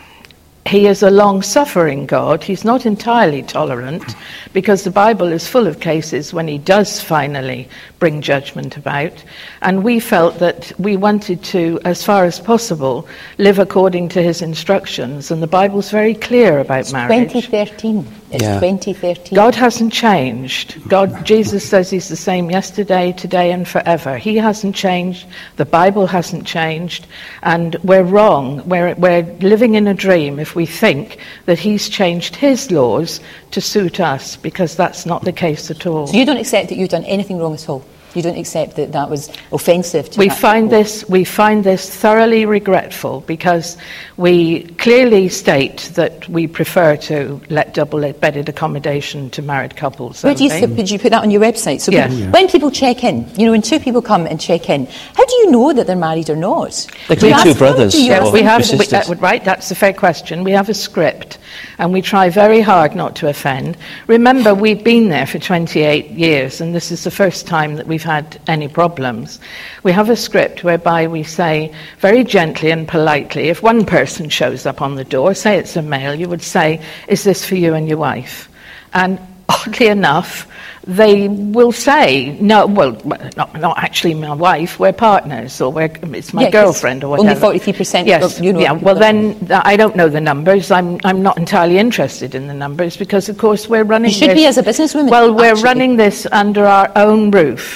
He is a long-suffering God. He's not entirely tolerant, because the Bible is full of cases when he does finally bring judgment about. And we felt that we wanted to, as far as possible, live according to his instructions. And the Bible's very clear about it's marriage. twenty thirteen. It's yeah. twenty thirteen. God hasn't changed. God, Jesus says he's the same yesterday, today, and forever. He hasn't changed. The Bible hasn't changed. And we're wrong. We're, we're living in a dream if we think that he's changed his laws to suit us, because that's not the case at all. So you don't accept that you've done anything wrong at all? You don't accept that that was offensive to we find people. this we find this thoroughly regretful, because we clearly state that we prefer to let double-bedded accommodation to married couples. Where do you th- did you put that on your website? So yes. people, when people check in, you know, when two people come and check in, how do you know that they're married or not? Like two brothers. Yes, we have. We, uh, right, that's a fair question. We have a script, and we try very hard not to offend. Remember, we've been there for twenty-eight years, and this is the first time that we've had any problems. We have a script whereby we say very gently and politely, if one person shows up on the door, say it's a male, you would say, "Is this for you and your wife?" And oddly enough, they will say, "No, well, not, not actually my wife, we're partners, or we're, it's my yeah, girlfriend," or whatever. Only forty-three percent. Yes, of, you know, yeah, well then, I don't know the numbers. I'm I'm not entirely interested in the numbers, because, of course, we're running You should this, be as a businesswoman. Well, we're actually. running this under our own roof.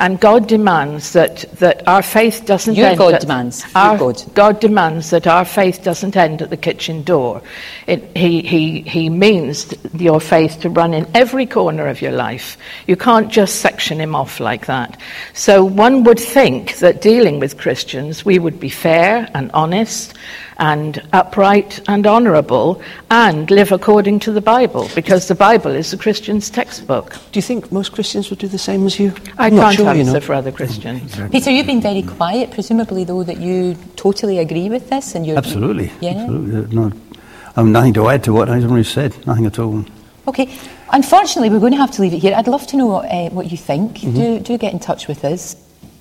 And God demands that, that our faith doesn't Your end... God at, demands. Our, Your God. God demands that our faith doesn't end at the kitchen door. It, he, he, he means your faith to run in every corner of your life. You can't just section him off like that. So one would think that dealing with Christians, we would be fair and honest and upright and honourable and live according to the Bible, because the Bible is the Christian's textbook. Do you think most Christians would do the same as you? I I'm not can't sure, answer you know. for other Christians. Peter, you've been very quiet, presumably, though, that you totally agree with this? And you're, Absolutely. Yeah. Absolutely. No, I have nothing to add to what I've already said. Nothing at all. Okay. Unfortunately, we're going to have to leave it here. I'd love to know uh, what you think. Mm-hmm. Do, do get in touch with us.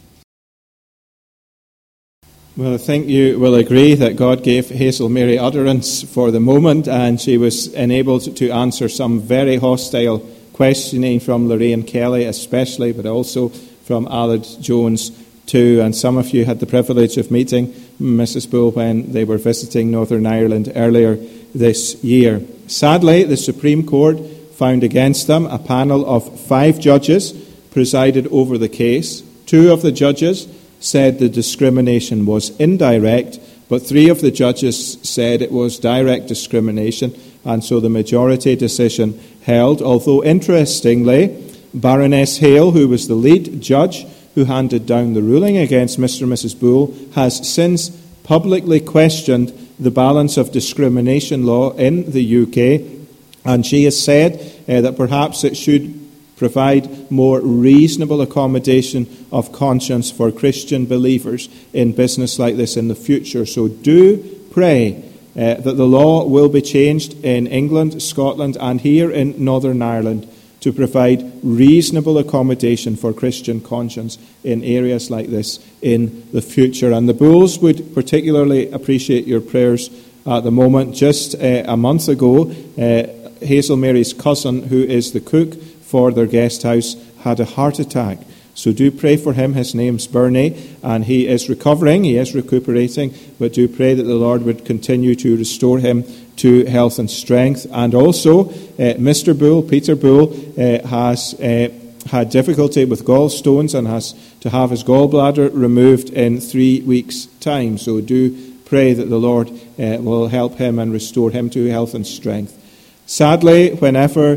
Well, I think you will agree that God gave Hazel Mary utterance for the moment, and she was enabled to answer some very hostile questioning from Lorraine Kelly especially, but also from Aled Jones too. And some of you had the privilege of meeting Missus Bull when they were visiting Northern Ireland earlier this year. Sadly, the Supreme Court found against them. A panel of five judges presided over the case. Two of the judges said the discrimination was indirect, but three of the judges said it was direct discrimination, and so the majority decision held. Although, interestingly, Baroness Hale, who was the lead judge who handed down the ruling against Mister and Missus Bull, has since publicly questioned the balance of discrimination law in the U K, and she has said uh, that perhaps it should provide more reasonable accommodation of conscience for Christian believers in business like this in the future. So do pray uh, that the law will be changed in England, Scotland, and here in Northern Ireland to provide reasonable accommodation for Christian conscience in areas like this in the future. And the Bulls would particularly appreciate your prayers at the moment. Just uh, a month ago, uh, Hazel Mary's cousin, who is the cook for their guest house, had a heart attack. So do pray for him. His name's Bernie, and he is recovering, he is recuperating, but do pray that the Lord would continue to restore him to health and strength. And also, uh, Mister Bull, Peter Bull, uh, has uh, had difficulty with gallstones and has to have his gallbladder removed in three weeks' time. So do pray that the Lord uh, will help him and restore him to health and strength. Sadly, whenever uh,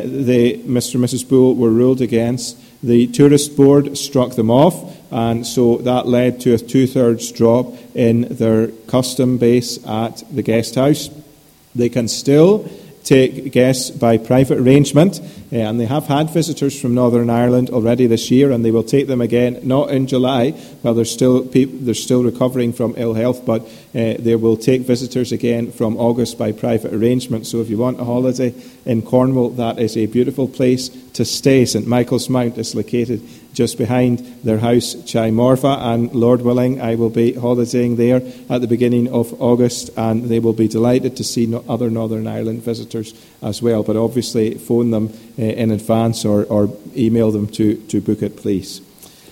the Mister and Missus Bull were ruled against, the tourist board struck them off, and so that led to a two-thirds drop in their custom base at the guest house. They can still take guests by private arrangement, uh, and they have had visitors from Northern Ireland already this year, and they will take them again, not in July, while they're still, peop- they're still recovering from ill health, but uh, they will take visitors again from August by private arrangement. So if you want a holiday in Cornwall, that is a beautiful place to stay. St Michael's Mount is located just behind their house, Chai Morfa, and Lord willing, I will be holidaying there at the beginning of August, and they will be delighted to see no other Northern Ireland visitors as well. But obviously, phone them uh, in advance or, or email them to, to book it, please.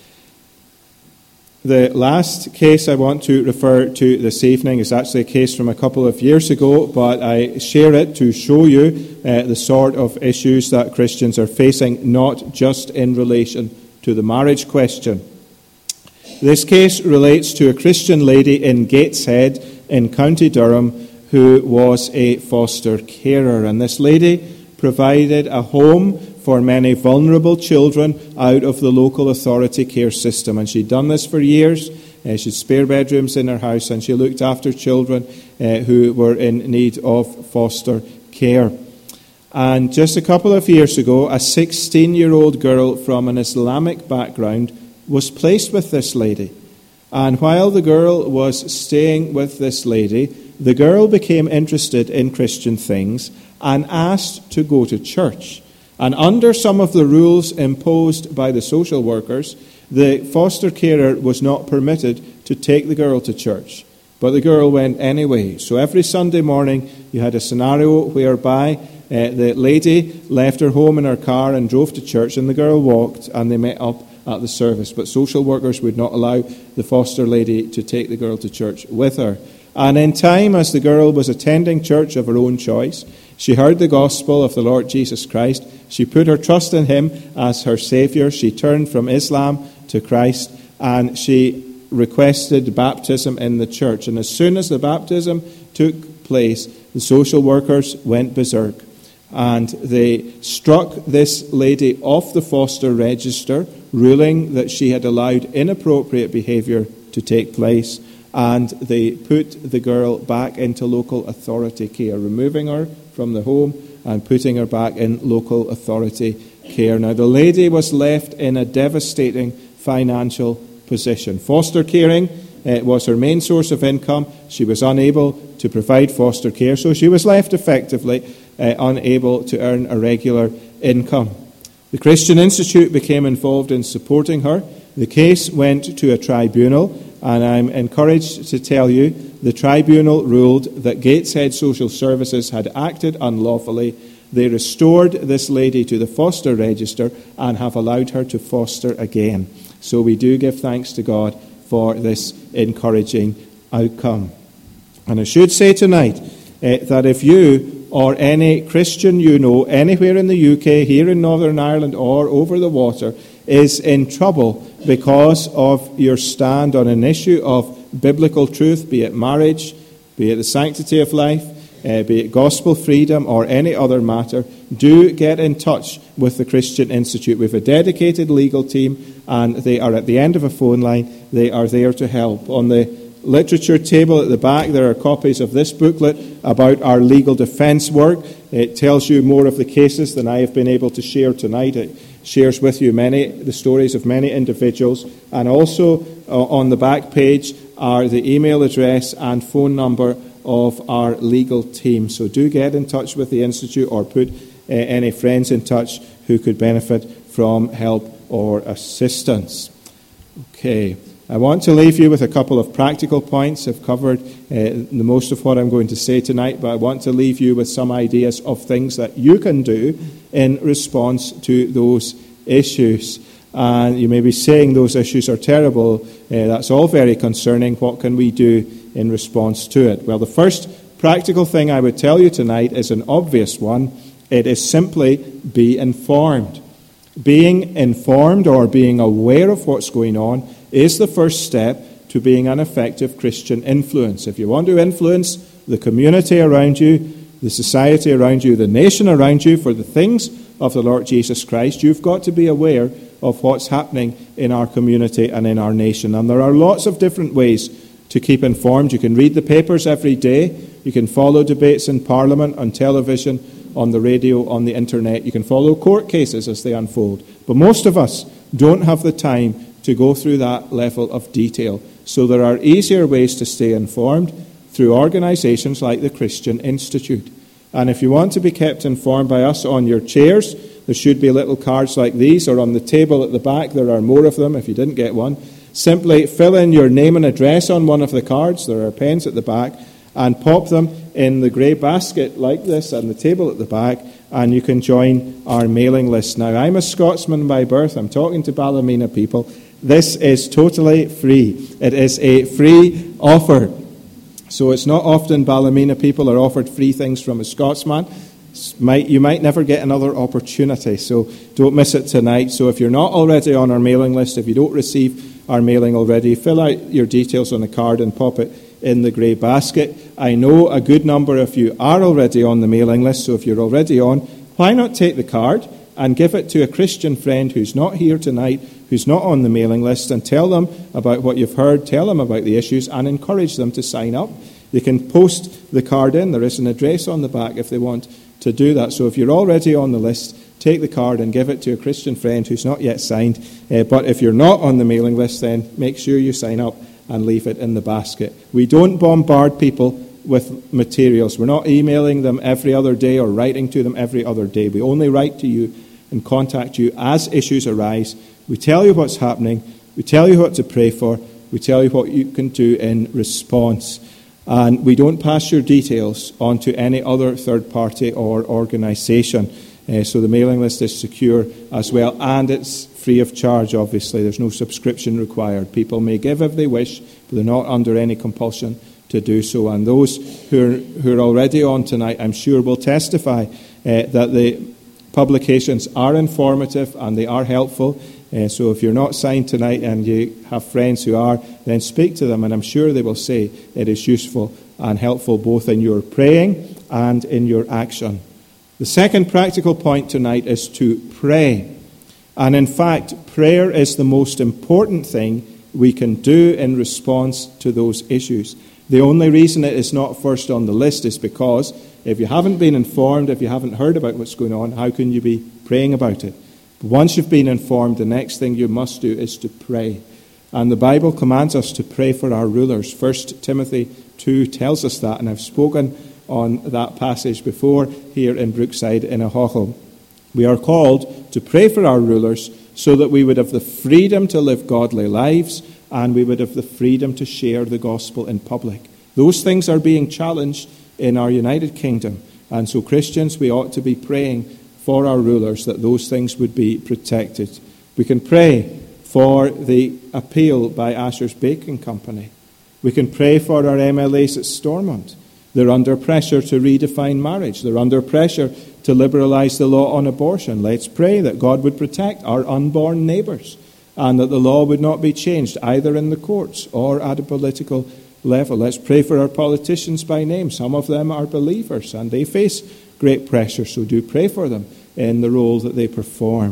The last case I want to refer to this evening is actually a case from a couple of years ago, but I share it to show you uh, the sort of issues that Christians are facing, not just in relation to the marriage question. This case relates to a Christian lady in Gateshead in County Durham who was a foster carer, and this lady provided a home for many vulnerable children out of the local authority care system, and she'd done this for years. Uh, she had spare bedrooms in her house, and she looked after children uh, who were in need of foster care. And just a couple of years ago, a sixteen-year-old girl from an Islamic background was placed with this lady. And while the girl was staying with this lady, the girl became interested in Christian things and asked to go to church. And under some of the rules imposed by the social workers, the foster carer was not permitted to take the girl to church. But the girl went anyway. So every Sunday morning, you had a scenario whereby uh, the lady left her home in her car and drove to church, and the girl walked, and they met up at the service. But social workers would not allow the foster lady to take the girl to church with her. And in time, as the girl was attending church of her own choice, she heard the gospel of the Lord Jesus Christ. She put her trust in him as her Saviour. She turned from Islam to Christ, and she requested baptism in the church. And as soon as the baptism took place, the social workers went berserk, and they struck this lady off the foster register, ruling that she had allowed inappropriate behaviour to take place, and they put the girl back into local authority care, removing her from the home and putting her back in local authority care. Now, the lady was left in a devastating financial position. Foster caring uh, was her main source of income. She was unable to provide foster care, so she was left effectively uh, unable to earn a regular income. The Christian Institute became involved in supporting her. The case went to a tribunal, and I'm encouraged to tell you the tribunal ruled that Gateshead Social Services had acted unlawfully. They restored this lady to the foster register and have allowed her to foster again. So we do give thanks to God for this encouraging outcome. And I should say tonight uh, that if you or any Christian you know anywhere in the U K, here in Northern Ireland or over the water, is in trouble because of your stand on an issue of biblical truth, be it marriage, be it the sanctity of life, uh, be it gospel freedom or any other matter, do get in touch with the Christian Institute. We have a dedicated legal team, and they are at the end of a phone line. They are there to help. On the literature table at the back, there are copies of this booklet about our legal defence work. It tells you more of the cases than I have been able to share tonight. It shares with you many the stories of many individuals. And also uh, on the back page are the email address and phone number of our legal team. So do get in touch with the Institute or put uh, any friends in touch who could benefit from help or assistance. Okay. I want to leave you with a couple of practical points. I've covered uh, the most of what I'm going to say tonight, but I want to leave you with some ideas of things that you can do in response to those issues. And you may be saying those issues are terrible. Uh, that's all very concerning. What can we do in response to it? Well, the first practical thing I would tell you tonight is an obvious one. It is simply be informed. Being informed or being aware of what's going on is the first step to being an effective Christian influence. If you want to influence the community around you, the society around you, the nation around you for the things of the Lord Jesus Christ, you've got to be aware of what's happening in our community and in our nation. And there are lots of different ways to keep informed. You can read the papers every day. You can follow debates in Parliament, on television, on the radio, on the internet. You can follow court cases as they unfold. But most of us don't have the time to go through that level of detail. So there are easier ways to stay informed through organisations like the Christian Institute. And if you want to be kept informed by us, on your chairs, there should be little cards like these, or on the table at the back, there are more of them if you didn't get one. Simply fill in your name and address on one of the cards, there are pens at the back, and pop them in the grey basket like this on the table at the back, and you can join our mailing list. Now, I'm a Scotsman by birth. I'm talking to Ballymena people. This is totally free. It is a free offer. So it's not often Ballymena people are offered free things from a Scotsman. You might never get another opportunity, so don't miss it tonight. So if you're not already on our mailing list, if you don't receive our mailing already, fill out your details on a card and pop it in the grey basket. I know a good number of you are already on the mailing list, so if you're already on, why not take the card and give it to a Christian friend who's not here tonight, who's not on the mailing list, and tell them about what you've heard, tell them about the issues, and encourage them to sign up. You can post the card in. There is an address on the back if they want to do that. So if you're already on the list, take the card and give it to a Christian friend who's not yet signed. Uh, but if you're not on the mailing list, then make sure you sign up and leave it in the basket. We don't bombard people with materials. We're not emailing them every other day or writing to them every other day. We only write to you and contact you as issues arise. We tell you what's happening. We tell you what to pray for. We tell you what you can do in response. And we don't pass your details on to any other third party or organisation. Uh, so the mailing list is secure as well, and it's free of charge, obviously. There's no subscription required. People may give if they wish, but they're not under any compulsion to do so. And those who are, who are already on tonight, I'm sure, will testify uh, that the publications are informative and they are helpful. Uh, so if you're not signed tonight and you have friends who are, then speak to them, and I'm sure they will say it is useful and helpful both in your praying and in your action. The second practical point tonight is to pray. And in fact, prayer is the most important thing we can do in response to those issues. The only reason it is not first on the list is because if you haven't been informed, if you haven't heard about what's going on, how can you be praying about it? But once you've been informed, the next thing you must do is to pray. And the Bible commands us to pray for our rulers. First Timothy two tells us that, and I've spoken on that passage before here in Brookside in Ahochel. We are called to pray for our rulers so that we would have the freedom to live godly lives and we would have the freedom to share the gospel in public. Those things are being challenged in our United Kingdom, and so Christians, we ought to be praying for our rulers that those things would be protected. We can pray for the appeal by Asher's Baking Company. We can pray for our M L As at Stormont. They're under pressure to redefine marriage. They're under pressure to liberalise the law on abortion. Let's pray that God would protect our unborn neighbours and that the law would not be changed either in the courts or at a political level. Let's pray for our politicians by name. Some of them are believers and they face great pressure, so do pray for them in the role that they perform.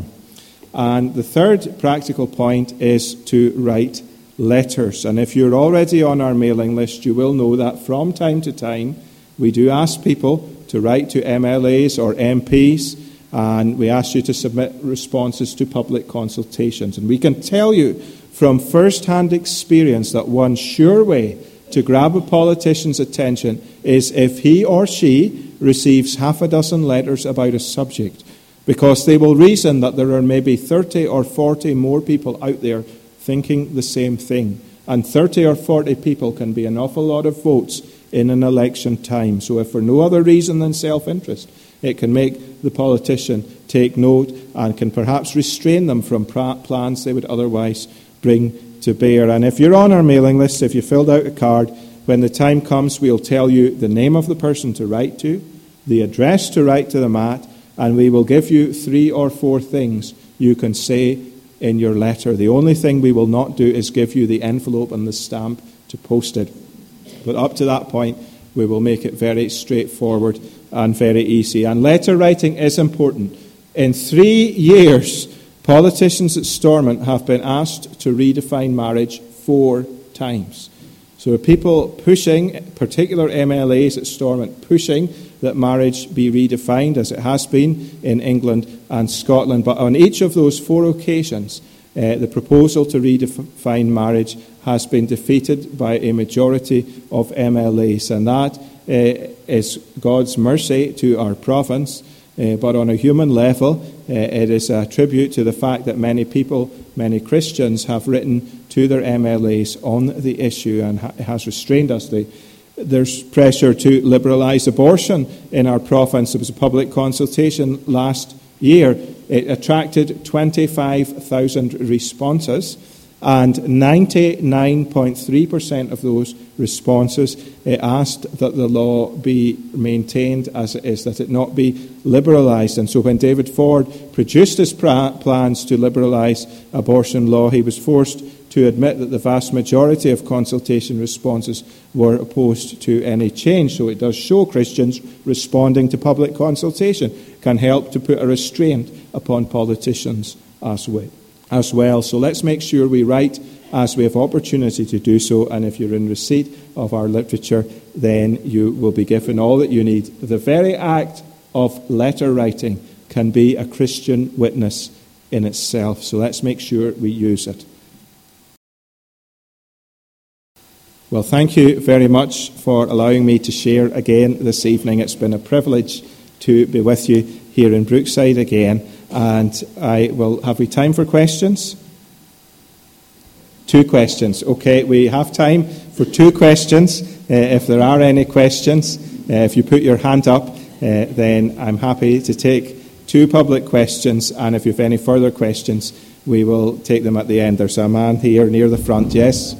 And the third practical point is to write letters. And if you're already on our mailing list, you will know that from time to time we do ask people to write to M L As or M Ps, and we ask you to submit responses to public consultations. And we can tell you from first-hand experience that one sure way to grab a politician's attention is if he or she receives half a dozen letters about a subject, because they will reason that there are maybe thirty or forty more people out there thinking the same thing. And thirty or forty people can be an awful lot of votes in an election time. So if for no other reason than self-interest, it can make the politician take note and can perhaps restrain them from plans they would otherwise bring to bear. And if you're on our mailing list, if you filled out a card, when the time comes, we'll tell you the name of the person to write to, the address to write to them at, and we will give you three or four things you can say in your letter. The only thing we will not do is give you the envelope and the stamp to post it. But up to that point, we will make it very straightforward and very easy. And letter writing is important. In three years, politicians at Stormont have been asked to redefine marriage four times. So are people pushing, particular M L As at Stormont, pushing that marriage be redefined as it has been in England and Scotland. But on each of those four occasions, uh, the proposal to redefine marriage has been defeated by a majority of M L As. And that uh, is God's mercy to our province. Uh, but on a human level, uh, it is a tribute to the fact that many people, many Christians, have written to their M L As on the issue, and ha- has restrained us. The, there's pressure to liberalise abortion in our province. There was a public consultation last year. It attracted twenty-five thousand responses, and ninety-nine point three percent of those responses uh, asked that the law be maintained as it is, that it not be liberalised. And so when David Ford produced his pra- plans to liberalise abortion law, he was forced to admit that the vast majority of consultation responses were opposed to any change. So it does show Christians responding to public consultation can help to put a restraint upon politicians as well. As well. So let's make sure we write as we have opportunity to do so, and if you're in receipt of our literature, then you will be given all that you need. The very act of letter writing can be a Christian witness in itself, so let's make sure we use it. Well, thank you very much for allowing me to share again this evening. It's been a privilege to be with you here in Brookside again. And I will have we time for questions? Two questions. Okay, we have time for two questions. Uh, if there are any questions, uh, if you put your hand up, uh, then I'm happy to take two public questions. And if you have any further questions, we will take them at the end. There's a man here near the front. Yes?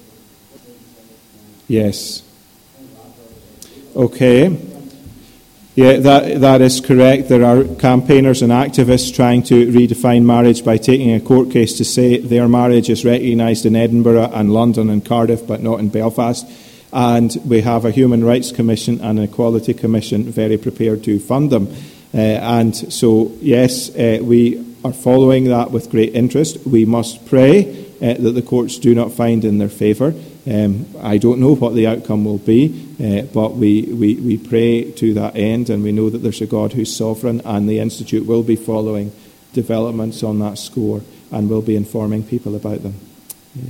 Yes. Okay. Yeah, that, that is correct. There are campaigners and activists trying to redefine marriage by taking a court case to say their marriage is recognised in Edinburgh and London and Cardiff, but not in Belfast. And we have a Human Rights Commission and an Equality Commission very prepared to fund them. Uh, and so, yes, uh, we are following that with great interest. We must pray uh, that the courts do not find in their favour. Um, I don't know what the outcome will be, uh, but we, we, we pray to that end, and we know that there's a God who's sovereign, and the Institute will be following developments on that score and will be informing people about them. Yeah.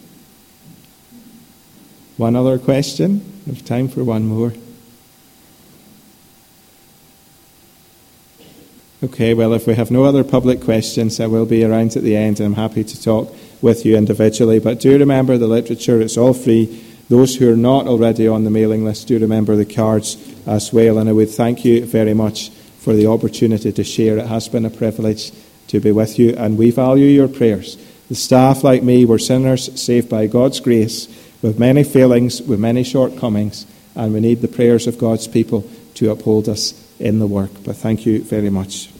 One other question? There's time for one more. Okay, well, if we have no other public questions, I will be around at the end, and I'm happy to talk with you individually. But do remember the literature, it's all free. Those who are not already on the mailing list, do remember the cards as well. And I would thank you very much for the opportunity to share. It has been a privilege to be with you, and we value your prayers. The staff, like me, were sinners saved by God's grace, with many failings, with many shortcomings, and we need the prayers of God's people to uphold us in the work. But thank you very much.